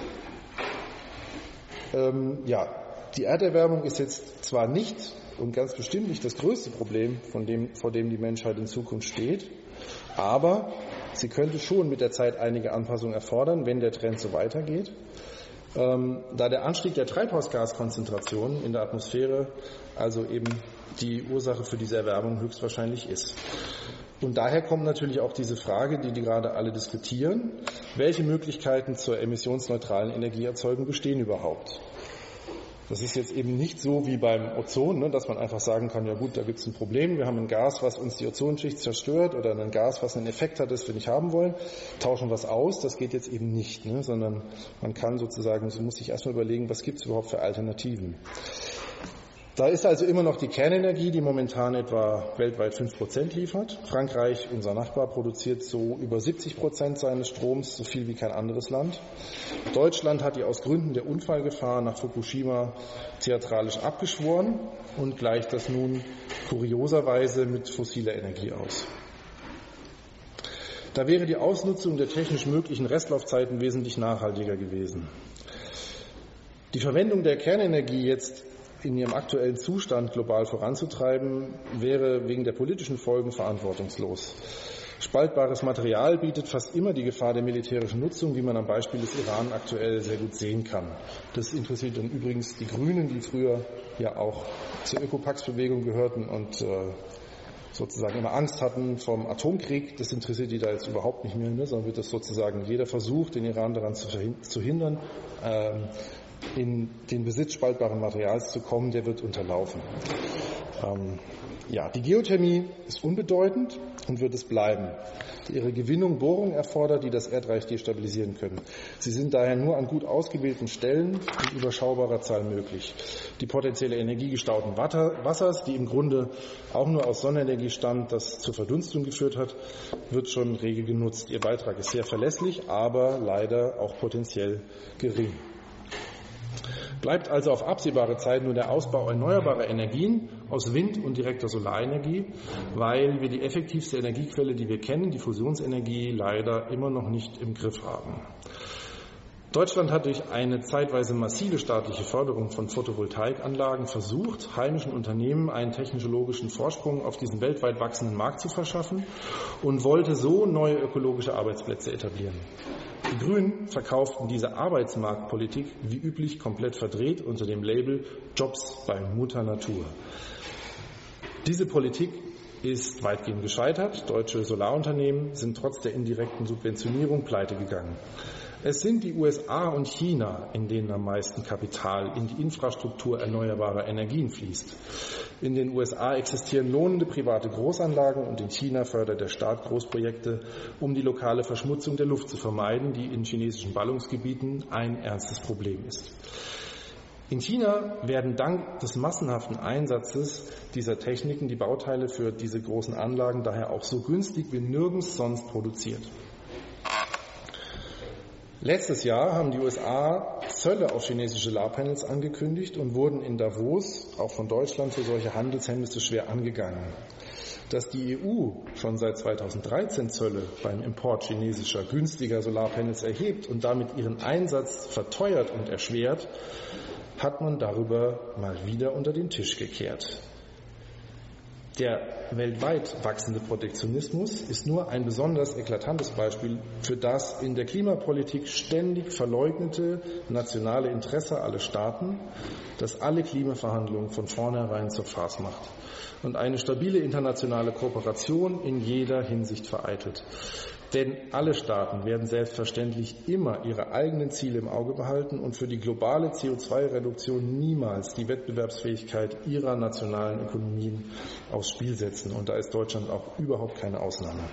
Ähm, ja, die Erderwärmung ist jetzt zwar nicht und ganz bestimmt nicht das größte Problem, von dem, vor dem die Menschheit in Zukunft steht, aber sie könnte schon mit der Zeit einige Anpassungen erfordern, wenn der Trend so weitergeht, ähm, da der Anstieg der Treibhausgaskonzentrationen in der Atmosphäre also eben die Ursache für diese Erwärmung höchstwahrscheinlich ist. Und daher kommt natürlich auch diese Frage, die die gerade alle diskutieren, welche Möglichkeiten zur emissionsneutralen Energieerzeugung bestehen überhaupt? Das ist jetzt eben nicht so wie beim Ozon, ne, dass man einfach sagen kann, ja gut, da gibt es ein Problem, wir haben ein Gas, was uns die Ozonschicht zerstört oder ein Gas, was einen Effekt hat, das wir nicht haben wollen, tauschen was aus, das geht jetzt eben nicht, ne, sondern man kann sozusagen, so muss sich erstmal überlegen, was gibt es überhaupt für Alternativen. Da ist also immer noch die Kernenergie, die momentan etwa weltweit fünf Prozent liefert. Frankreich, unser Nachbar, produziert so über siebzig Prozent seines Stroms, so viel wie kein anderes Land. Deutschland hat die aus Gründen der Unfallgefahr nach Fukushima theatralisch abgeschworen und gleicht das nun kurioserweise mit fossiler Energie aus. Da wäre die Ausnutzung der technisch möglichen Restlaufzeiten wesentlich nachhaltiger gewesen. Die Verwendung der Kernenergie jetzt in ihrem aktuellen Zustand global voranzutreiben, wäre wegen der politischen Folgen verantwortungslos. Spaltbares Material bietet fast immer die Gefahr der militärischen Nutzung, wie man am Beispiel des Iran aktuell sehr gut sehen kann. Das interessiert dann übrigens die Grünen, die früher ja auch zur Ökopax-Bewegung gehörten und äh, sozusagen immer Angst hatten vom Atomkrieg. Das interessiert die da jetzt überhaupt nicht mehr, ne? Sondern wird das sozusagen jeder Versuch, den Iran daran zu, zu hindern, ähm, in den Besitz spaltbaren Materials zu kommen, der wird unterlaufen. Ähm, ja, die Geothermie ist unbedeutend und wird es bleiben. Ihre Gewinnung Bohrungen erfordert, die das Erdreich destabilisieren können. Sie sind daher nur an gut ausgewählten Stellen in überschaubarer Zahl möglich. Die potenzielle Energie gestauten Wassers, die im Grunde auch nur aus Sonnenenergie stammt, das zur Verdunstung geführt hat, wird schon rege genutzt. Ihr Beitrag ist sehr verlässlich, aber leider auch potenziell gering. Bleibt also auf absehbare Zeit nur der Ausbau erneuerbarer Energien aus Wind- und direkter Solarenergie, weil wir die effektivste Energiequelle, die wir kennen, die Fusionsenergie, leider immer noch nicht im Griff haben. Deutschland hat durch eine zeitweise massive staatliche Förderung von Photovoltaikanlagen versucht, heimischen Unternehmen einen technologischen Vorsprung auf diesen weltweit wachsenden Markt zu verschaffen und wollte so neue ökologische Arbeitsplätze etablieren. Die Grünen verkauften diese Arbeitsmarktpolitik wie üblich komplett verdreht unter dem Label Jobs bei Mutter Natur. Diese Politik ist weitgehend gescheitert. Deutsche Solarunternehmen sind trotz der indirekten Subventionierung pleite gegangen. Es sind die U S A und China, in denen am meisten Kapital in die Infrastruktur erneuerbarer Energien fließt. In den U S A existieren lohnende private Großanlagen und in China fördert der Staat Großprojekte, um die lokale Verschmutzung der Luft zu vermeiden, die in chinesischen Ballungsgebieten ein ernstes Problem ist. In China werden dank des massenhaften Einsatzes dieser Techniken die Bauteile für diese großen Anlagen daher auch so günstig wie nirgends sonst produziert. Letztes Jahr haben die U S A Zölle auf chinesische Solarpanels angekündigt und wurden in Davos, auch von Deutschland, für solche Handelshemmnisse schwer angegangen. Dass die E U schon seit zweitausenddreizehn Zölle beim Import chinesischer günstiger Solarpanels erhebt und damit ihren Einsatz verteuert und erschwert, hat man darüber mal wieder unter den Tisch gekehrt. Der weltweit wachsende Protektionismus ist nur ein besonders eklatantes Beispiel für das in der Klimapolitik ständig verleugnete nationale Interesse aller Staaten, das alle Klimaverhandlungen von vornherein zur Farce macht und eine stabile internationale Kooperation in jeder Hinsicht vereitelt. Denn alle Staaten werden selbstverständlich immer ihre eigenen Ziele im Auge behalten und für die globale C O zwei Reduktion niemals die Wettbewerbsfähigkeit ihrer nationalen Ökonomien aufs Spiel setzen. Und da ist Deutschland auch überhaupt keine Ausnahme.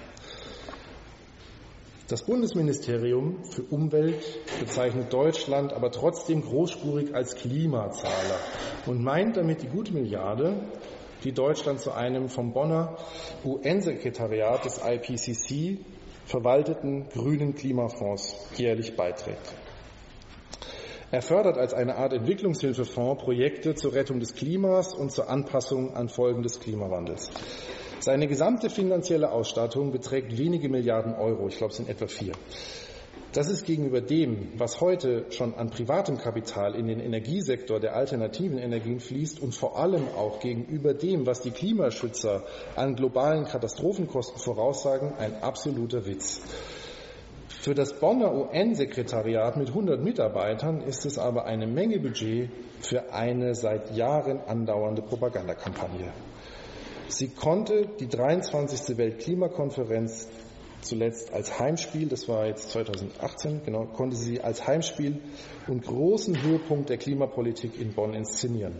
Das Bundesministerium für Umwelt bezeichnet Deutschland aber trotzdem großspurig als Klimazahler und meint damit die gute Milliarde, die Deutschland zu einem vom Bonner U N-Sekretariat des I P C C verwalteten grünen Klimafonds jährlich beiträgt. Er fördert als eine Art Entwicklungshilfefonds Projekte zur Rettung des Klimas und zur Anpassung an Folgen des Klimawandels. Seine gesamte finanzielle Ausstattung beträgt wenige Milliarden Euro, ich glaube es sind etwa vier. Das ist gegenüber dem, was heute schon an privatem Kapital in den Energiesektor der alternativen Energien fließt und vor allem auch gegenüber dem, was die Klimaschützer an globalen Katastrophenkosten voraussagen, ein absoluter Witz. Für das Bonner U N-Sekretariat mit hundert Mitarbeitern ist es aber eine Menge Budget für eine seit Jahren andauernde Propagandakampagne. Sie konnte die dreiundzwanzigste Weltklimakonferenz zuletzt als Heimspiel, das war jetzt zweitausendachtzehn, genau, konnte sie als Heimspiel und großen Höhepunkt der Klimapolitik in Bonn inszenieren.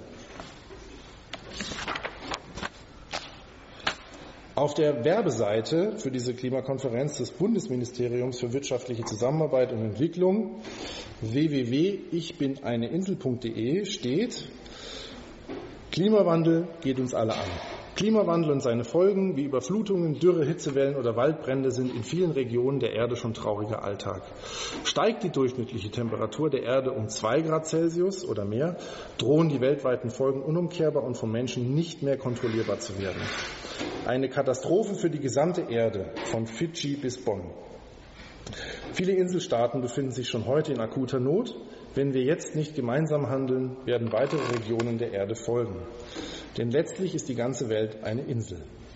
Auf der Werbeseite für diese Klimakonferenz des Bundesministeriums für wirtschaftliche Zusammenarbeit und Entwicklung w w w punkt ich bin eine insel punkt de steht: Klimawandel geht uns alle an. Klimawandel und seine Folgen wie Überflutungen, Dürre, Hitzewellen oder Waldbrände sind in vielen Regionen der Erde schon trauriger Alltag. Steigt die durchschnittliche Temperatur der Erde um zwei Grad Celsius oder mehr, drohen die weltweiten Folgen unumkehrbar und vom Menschen nicht mehr kontrollierbar zu werden. Eine Katastrophe für die gesamte Erde, von Fidschi bis Bonn. Viele Inselstaaten befinden sich schon heute in akuter Not. Wenn wir jetzt nicht gemeinsam handeln, werden weitere Regionen der Erde folgen. Denn letztlich ist die ganze Welt eine Insel.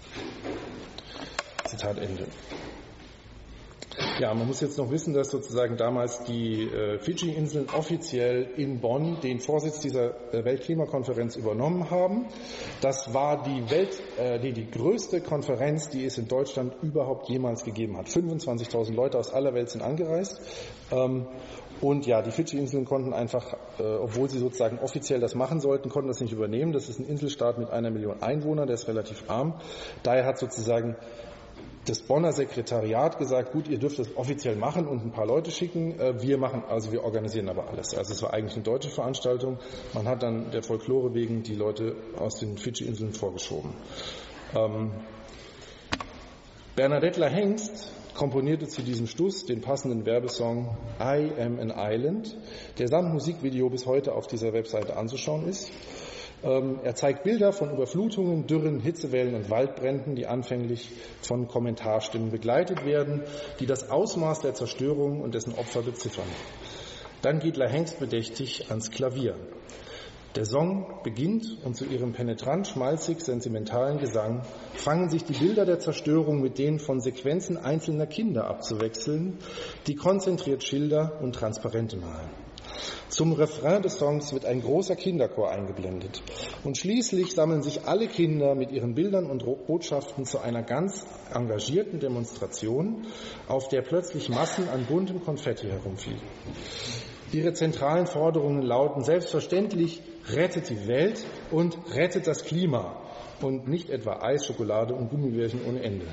Zitat Ende. Ja, man muss jetzt noch wissen, dass sozusagen damals die äh, Fidschi-Inseln offiziell in Bonn den Vorsitz dieser äh, Weltklimakonferenz übernommen haben. Das war die Welt, äh, die, die größte Konferenz, die es in Deutschland überhaupt jemals gegeben hat. fünfundzwanzigtausend Leute aus aller Welt sind angereist. Ähm, Und ja, die Fidschi-Inseln konnten einfach, äh, obwohl sie sozusagen offiziell das machen sollten, konnten das nicht übernehmen. Das ist ein Inselstaat mit einer Million Einwohnern, der ist relativ arm. Daher hat sozusagen das Bonner Sekretariat gesagt, gut, ihr dürft das offiziell machen und ein paar Leute schicken. Äh, wir machen, also wir organisieren aber alles. Also es war eigentlich eine deutsche Veranstaltung. Man hat dann der Folklore wegen die Leute aus den Fidschi-Inseln vorgeschoben. Ähm, Bernadette Hengst komponierte zu diesem Stuss den passenden Werbesong I Am an Island, der samt Musikvideo bis heute auf dieser Webseite anzuschauen ist. Ähm, er zeigt Bilder von Überflutungen, Dürren, Hitzewellen und Waldbränden, die anfänglich von Kommentarstimmen begleitet werden, die das Ausmaß der Zerstörung und dessen Opfer beziffern. Dann geht La Hengst bedächtig ans Klavier. Der Song beginnt und zu ihrem penetrant, schmalzig, sentimentalen Gesang fangen sich die Bilder der Zerstörung mit denen von Sequenzen einzelner Kinder abzuwechseln, die konzentriert Schilder und Transparente malen. Zum Refrain des Songs wird ein großer Kinderchor eingeblendet. Und schließlich sammeln sich alle Kinder mit ihren Bildern und Botschaften zu einer ganz engagierten Demonstration, auf der plötzlich Massen an buntem Konfetti herumfliegen. Ihre zentralen Forderungen lauten selbstverständlich: rettet die Welt und rettet das Klima und nicht etwa Eis, Schokolade und Gummibärchen ohne Ende.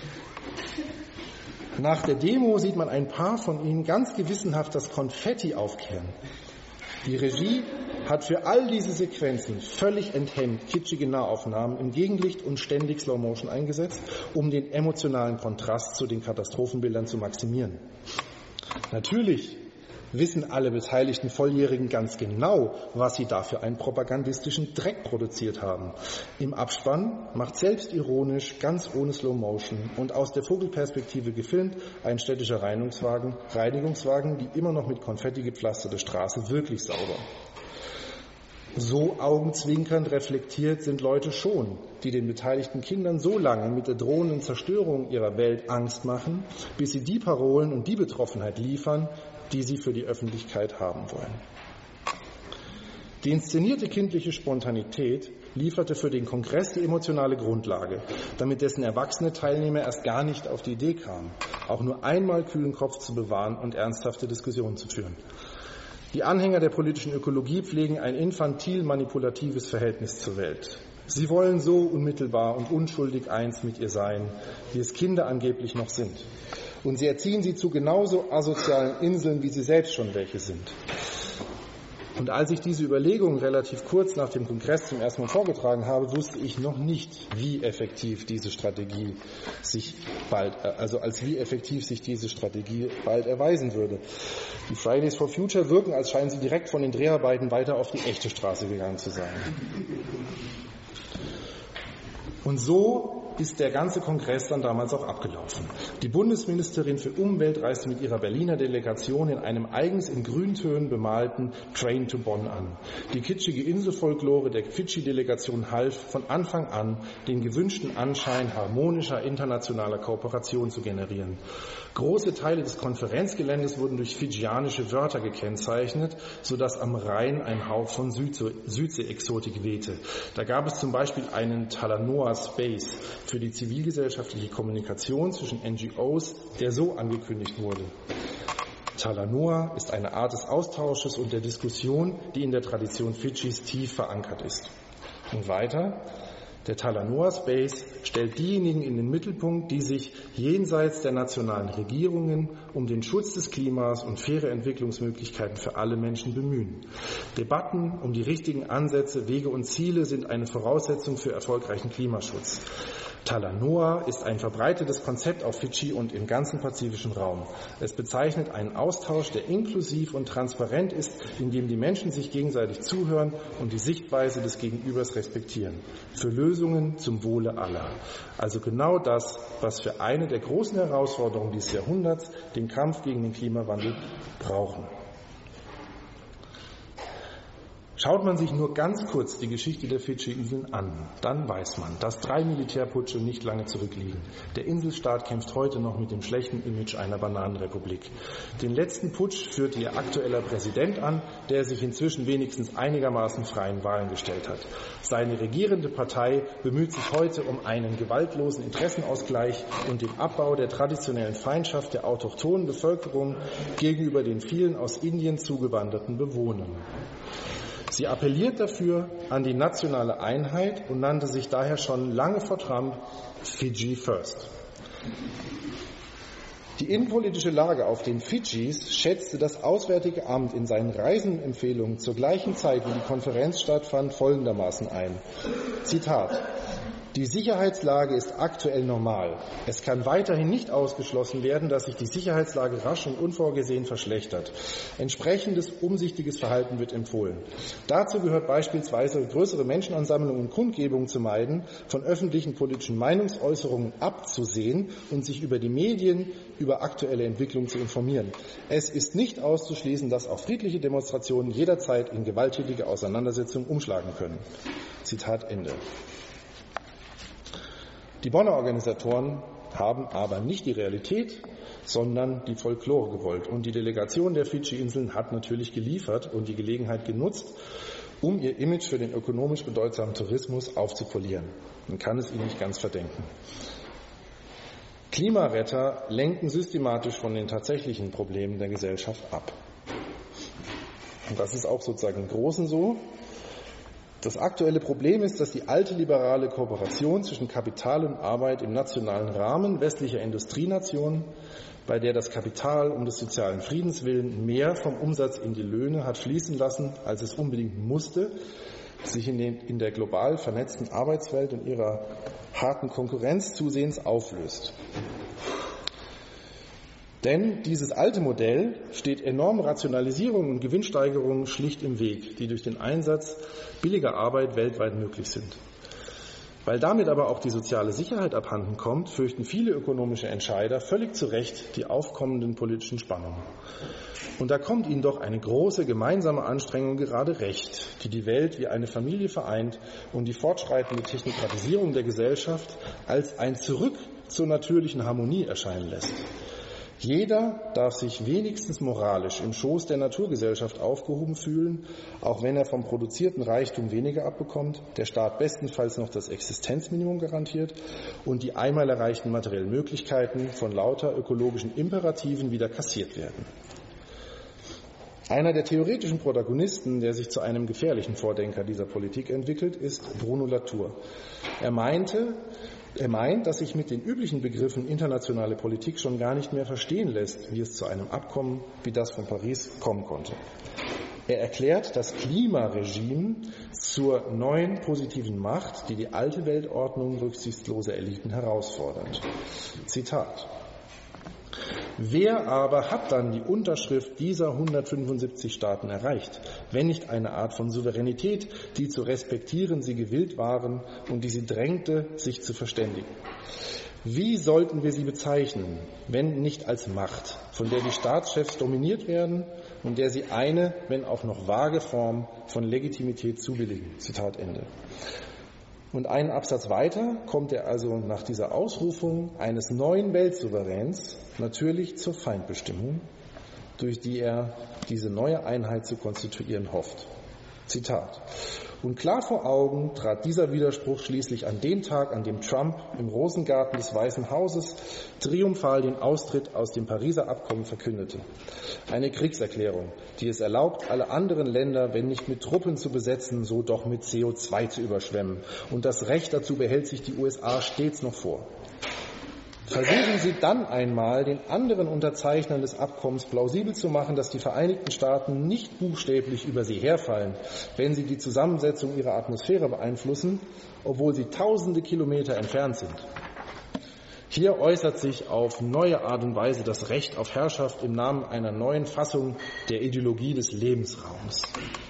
Nach der Demo sieht man ein paar von ihnen ganz gewissenhaft das Konfetti aufkehren. Die Regie hat für all diese Sequenzen völlig enthemmt kitschige Nahaufnahmen im Gegenlicht und ständig Slow Motion eingesetzt, um den emotionalen Kontrast zu den Katastrophenbildern zu maximieren. Natürlich wissen alle beteiligten Volljährigen ganz genau, was sie da für einen propagandistischen Dreck produziert haben. Im Abspann macht selbstironisch, ganz ohne Slow Motion und aus der Vogelperspektive gefilmt ein städtischer Reinigungswagen, Reinigungswagen, die immer noch mit Konfetti gepflasterte Straße wirklich sauber. So augenzwinkernd reflektiert sind Leute schon, die den beteiligten Kindern so lange mit der drohenden Zerstörung ihrer Welt Angst machen, bis sie die Parolen und die Betroffenheit liefern, die sie für die Öffentlichkeit haben wollen. Die inszenierte kindliche Spontanität lieferte für den Kongress die emotionale Grundlage, damit dessen erwachsene Teilnehmer erst gar nicht auf die Idee kamen, auch nur einmal kühlen Kopf zu bewahren und ernsthafte Diskussionen zu führen. Die Anhänger der politischen Ökologie pflegen ein infantil-manipulatives Verhältnis zur Welt. Sie wollen so unmittelbar und unschuldig eins mit ihr sein, wie es Kinder angeblich noch sind. Und sie erziehen sie zu genauso asozialen Inseln, wie sie selbst schon welche sind. Und als ich diese Überlegungen relativ kurz nach dem Kongress zum ersten Mal vorgetragen habe, wusste ich noch nicht, wie effektiv diese Strategie sich bald, also als wie effektiv sich diese Strategie bald erweisen würde. Die Fridays for Future wirken, als scheinen sie direkt von den Dreharbeiten weiter auf die echte Straße gegangen zu sein. Und so ist der ganze Kongress dann damals auch abgelaufen. Die Bundesministerin für Umwelt reiste mit ihrer Berliner Delegation in einem eigens in Grüntönen bemalten Train to Bonn an. Die kitschige Inselfolklore der Fidschi-Delegation half von Anfang an, den gewünschten Anschein harmonischer internationaler Kooperation zu generieren. Große Teile des Konferenzgeländes wurden durch fidschianische Wörter gekennzeichnet, sodass am Rhein ein Hauch von Südsee-Exotik wehte. Da gab es zum Beispiel einen Talanoa Space, für die zivilgesellschaftliche Kommunikation zwischen N G Os, der so angekündigt wurde. Talanoa ist eine Art des Austausches und der Diskussion, die in der Tradition Fidschis tief verankert ist. Und weiter, der Talanoa Space stellt diejenigen in den Mittelpunkt, die sich jenseits der nationalen Regierungen um den Schutz des Klimas und faire Entwicklungsmöglichkeiten für alle Menschen bemühen. Debatten um die richtigen Ansätze, Wege und Ziele sind eine Voraussetzung für erfolgreichen Klimaschutz. Talanoa ist ein verbreitetes Konzept auf Fidschi und im ganzen pazifischen Raum. Es bezeichnet einen Austausch, der inklusiv und transparent ist, in dem die Menschen sich gegenseitig zuhören und die Sichtweise des Gegenübers respektieren. Für Lösungen zum Wohle aller. Also genau das, was für eine der großen Herausforderungen dieses Jahrhunderts, den Kampf gegen den Klimawandel, brauchen. Schaut man sich nur ganz kurz die Geschichte der Fidschi-Inseln an, dann weiß man, dass drei Militärputsche nicht lange zurückliegen. Der Inselstaat kämpft heute noch mit dem schlechten Image einer Bananenrepublik. Den letzten Putsch führte ihr aktueller Präsident an, der sich inzwischen wenigstens einigermaßen freien Wahlen gestellt hat. Seine regierende Partei bemüht sich heute um einen gewaltlosen Interessenausgleich und den Abbau der traditionellen Feindschaft der autochthonen Bevölkerung gegenüber den vielen aus Indien zugewanderten Bewohnern. Sie appelliert dafür an die nationale Einheit und nannte sich daher schon lange vor Trump Fiji First. Die innenpolitische Lage auf den Fidschis schätzte das Auswärtige Amt in seinen Reisenempfehlungen zur gleichen Zeit, wie die Konferenz stattfand, folgendermaßen ein. Zitat: Die Sicherheitslage ist aktuell normal. Es kann weiterhin nicht ausgeschlossen werden, dass sich die Sicherheitslage rasch und unvorgesehen verschlechtert. Entsprechendes umsichtiges Verhalten wird empfohlen. Dazu gehört beispielsweise, größere Menschenansammlungen und Kundgebungen zu meiden, von öffentlichen politischen Meinungsäußerungen abzusehen und sich über die Medien, über aktuelle Entwicklungen zu informieren. Es ist nicht auszuschließen, dass auch friedliche Demonstrationen jederzeit in gewalttätige Auseinandersetzungen umschlagen können. Zitat Ende. Die Bonner Organisatoren haben aber nicht die Realität, sondern die Folklore gewollt. Und die Delegation der Fidschi-Inseln hat natürlich geliefert und die Gelegenheit genutzt, um ihr Image für den ökonomisch bedeutsamen Tourismus aufzupolieren. Man kann es ihnen nicht ganz verdenken. Klimaretter lenken systematisch von den tatsächlichen Problemen der Gesellschaft ab. Und das ist auch sozusagen im Großen so. Das aktuelle Problem ist, dass die alte liberale Kooperation zwischen Kapital und Arbeit im nationalen Rahmen westlicher Industrienationen, bei der das Kapital um des sozialen Friedens willen mehr vom Umsatz in die Löhne hat fließen lassen, als es unbedingt musste, sich in, den, in der global vernetzten Arbeitswelt und ihrer harten Konkurrenz zusehends auflöst. Denn dieses alte Modell steht enormen Rationalisierungen und Gewinnsteigerungen schlicht im Weg, die durch den Einsatz billiger Arbeit weltweit möglich sind. Weil damit aber auch die soziale Sicherheit abhanden kommt, fürchten viele ökonomische Entscheider völlig zu Recht die aufkommenden politischen Spannungen. Und da kommt ihnen doch eine große gemeinsame Anstrengung gerade recht, die die Welt wie eine Familie vereint und die fortschreitende Technokratisierung der Gesellschaft als ein Zurück zur natürlichen Harmonie erscheinen lässt. Jeder darf sich wenigstens moralisch im Schoß der Naturgesellschaft aufgehoben fühlen, auch wenn er vom produzierten Reichtum weniger abbekommt, der Staat bestenfalls noch das Existenzminimum garantiert und die einmal erreichten materiellen Möglichkeiten von lauter ökologischen Imperativen wieder kassiert werden. Einer der theoretischen Protagonisten, der sich zu einem gefährlichen Vordenker dieser Politik entwickelt, ist Bruno Latour. Er meinte, Er meint, dass sich mit den üblichen Begriffen internationale Politik schon gar nicht mehr verstehen lässt, wie es zu einem Abkommen wie das von Paris kommen konnte. Er erklärt das Klimaregime zur neuen positiven Macht, die die alte Weltordnung rücksichtsloser Eliten herausfordert. Zitat: Wer aber hat dann die Unterschrift dieser hundertfünfundsiebzig Staaten erreicht, wenn nicht eine Art von Souveränität, die zu respektieren sie gewillt waren und die sie drängte, sich zu verständigen? Wie sollten wir sie bezeichnen, wenn nicht als Macht, von der die Staatschefs dominiert werden und der sie eine, wenn auch noch vage Form von Legitimität zubilligen? Zitat Ende. Und einen Absatz weiter kommt er also nach dieser Ausrufung eines neuen Weltsouveräns natürlich zur Feindbestimmung, durch die er diese neue Einheit zu konstituieren hofft. Zitat. Und klar vor Augen trat dieser Widerspruch schließlich an den Tag, an dem Trump im Rosengarten des Weißen Hauses triumphal den Austritt aus dem Pariser Abkommen verkündete. Eine Kriegserklärung, die es erlaubt, alle anderen Länder, wenn nicht mit Truppen zu besetzen, so doch mit C O zwei zu überschwemmen. Und das Recht dazu behält sich die U S A stets noch vor. Versuchen Sie dann einmal, den anderen Unterzeichnern des Abkommens plausibel zu machen, dass die Vereinigten Staaten nicht buchstäblich über sie herfallen, wenn sie die Zusammensetzung ihrer Atmosphäre beeinflussen, obwohl sie tausende Kilometer entfernt sind. Hier äußert sich auf neue Art und Weise das Recht auf Herrschaft im Namen einer neuen Fassung der Ideologie des Lebensraums.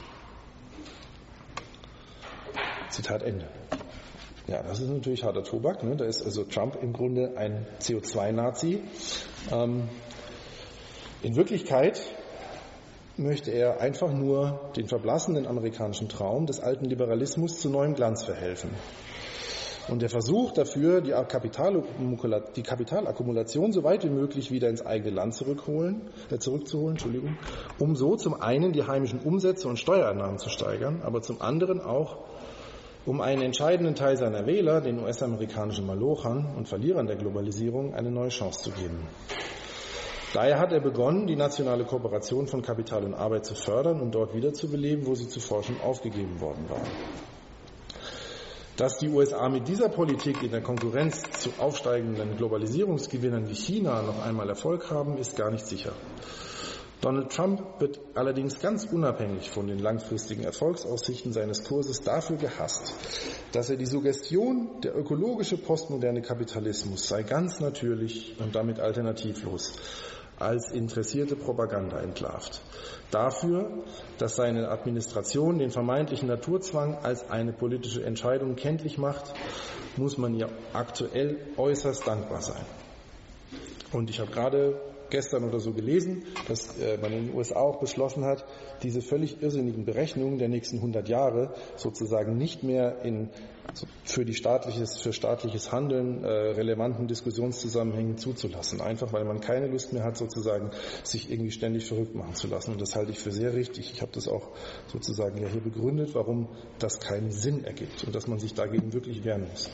Zitat Ende. Ja, das ist natürlich harter Tobak. Ne? Da ist also Trump im Grunde ein C O zwei Nazi. Ähm, in Wirklichkeit möchte er einfach nur den verblassenden amerikanischen Traum des alten Liberalismus zu neuem Glanz verhelfen. Und der Versuch dafür, die, Kapital, die Kapitalakkumulation so weit wie möglich wieder ins eigene Land zurückholen, äh, zurückzuholen, Entschuldigung, um so zum einen die heimischen Umsätze und Steuereinnahmen zu steigern, aber zum anderen auch um einen entscheidenden Teil seiner Wähler, den U S-amerikanischen Malochern und Verlierern der Globalisierung, eine neue Chance zu geben. Daher hat er begonnen, die nationale Kooperation von Kapital und Arbeit zu fördern und dort wiederzubeleben, wo sie zuvor schon aufgegeben worden war. Dass die U S A mit dieser Politik in der Konkurrenz zu aufsteigenden Globalisierungsgewinnern wie China noch einmal Erfolg haben, ist gar nicht sicher. Donald Trump wird allerdings ganz unabhängig von den langfristigen Erfolgsaussichten seines Kurses dafür gehasst, dass er die Suggestion, der ökologische postmoderne Kapitalismus sei ganz natürlich und damit alternativlos, als interessierte Propaganda entlarvt. Dafür, dass seine Administration den vermeintlichen Naturzwang als eine politische Entscheidung kenntlich macht, muss man ihr aktuell äußerst dankbar sein. Und ich habe gerade gestern oder so gelesen, dass äh, man in den U S A auch beschlossen hat, diese völlig irrsinnigen Berechnungen der nächsten hundert Jahre sozusagen nicht mehr in so für die staatliches, für staatliches Handeln äh, relevanten Diskussionszusammenhängen zuzulassen. Einfach weil man keine Lust mehr hat, sozusagen sich irgendwie ständig verrückt machen zu lassen. Und das halte ich für sehr richtig. Ich habe das auch sozusagen ja hier begründet, warum das keinen Sinn ergibt und dass man sich dagegen wirklich wehren muss.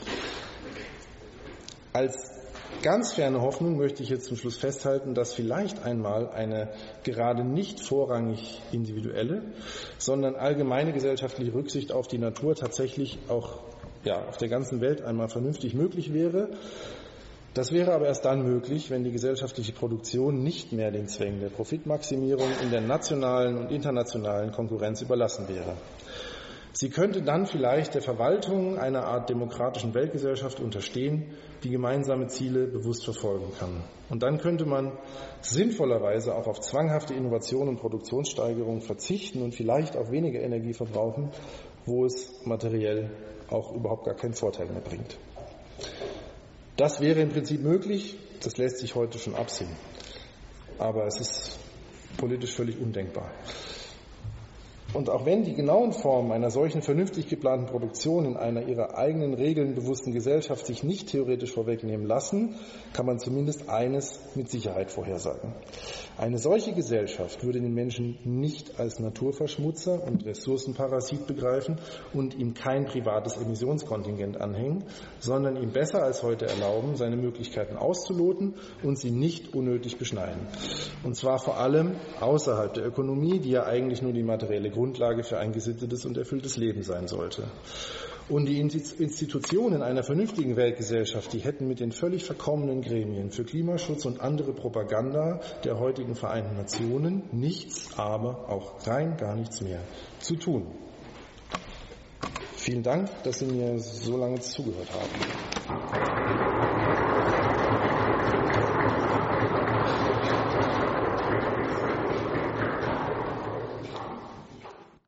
Als ganz ferne Hoffnung möchte ich jetzt zum Schluss festhalten, dass vielleicht einmal eine gerade nicht vorrangig individuelle, sondern allgemeine gesellschaftliche Rücksicht auf die Natur tatsächlich auch ja, auf der ganzen Welt einmal vernünftig möglich wäre. Das wäre aber erst dann möglich, wenn die gesellschaftliche Produktion nicht mehr den Zwängen der Profitmaximierung in der nationalen und internationalen Konkurrenz überlassen wäre. Sie könnte dann vielleicht der Verwaltung einer Art demokratischen Weltgesellschaft unterstehen, die gemeinsame Ziele bewusst verfolgen kann. Und dann könnte man sinnvollerweise auch auf zwanghafte Innovation und Produktionssteigerung verzichten und vielleicht auch weniger Energie verbrauchen, wo es materiell auch überhaupt gar keinen Vorteil mehr bringt. Das wäre im Prinzip möglich, das lässt sich heute schon absehen. Aber es ist politisch völlig undenkbar. Und auch wenn die genauen Formen einer solchen vernünftig geplanten Produktion in einer ihrer eigenen Regeln bewussten Gesellschaft sich nicht theoretisch vorwegnehmen lassen, kann man zumindest eines mit Sicherheit vorhersagen. Eine solche Gesellschaft würde den Menschen nicht als Naturverschmutzer und Ressourcenparasit begreifen und ihm kein privates Emissionskontingent anhängen, sondern ihm besser als heute erlauben, seine Möglichkeiten auszuloten und sie nicht unnötig beschneiden. Und zwar vor allem außerhalb der Ökonomie, die ja eigentlich nur die materielle Grundlage für ein gesittetes und erfülltes Leben sein sollte. Und die Institutionen einer vernünftigen Weltgesellschaft, die hätten mit den völlig verkommenen Gremien für Klimaschutz und andere Propaganda der heutigen Vereinten Nationen nichts, aber auch rein gar nichts mehr zu tun. Vielen Dank, dass Sie mir so lange zugehört haben.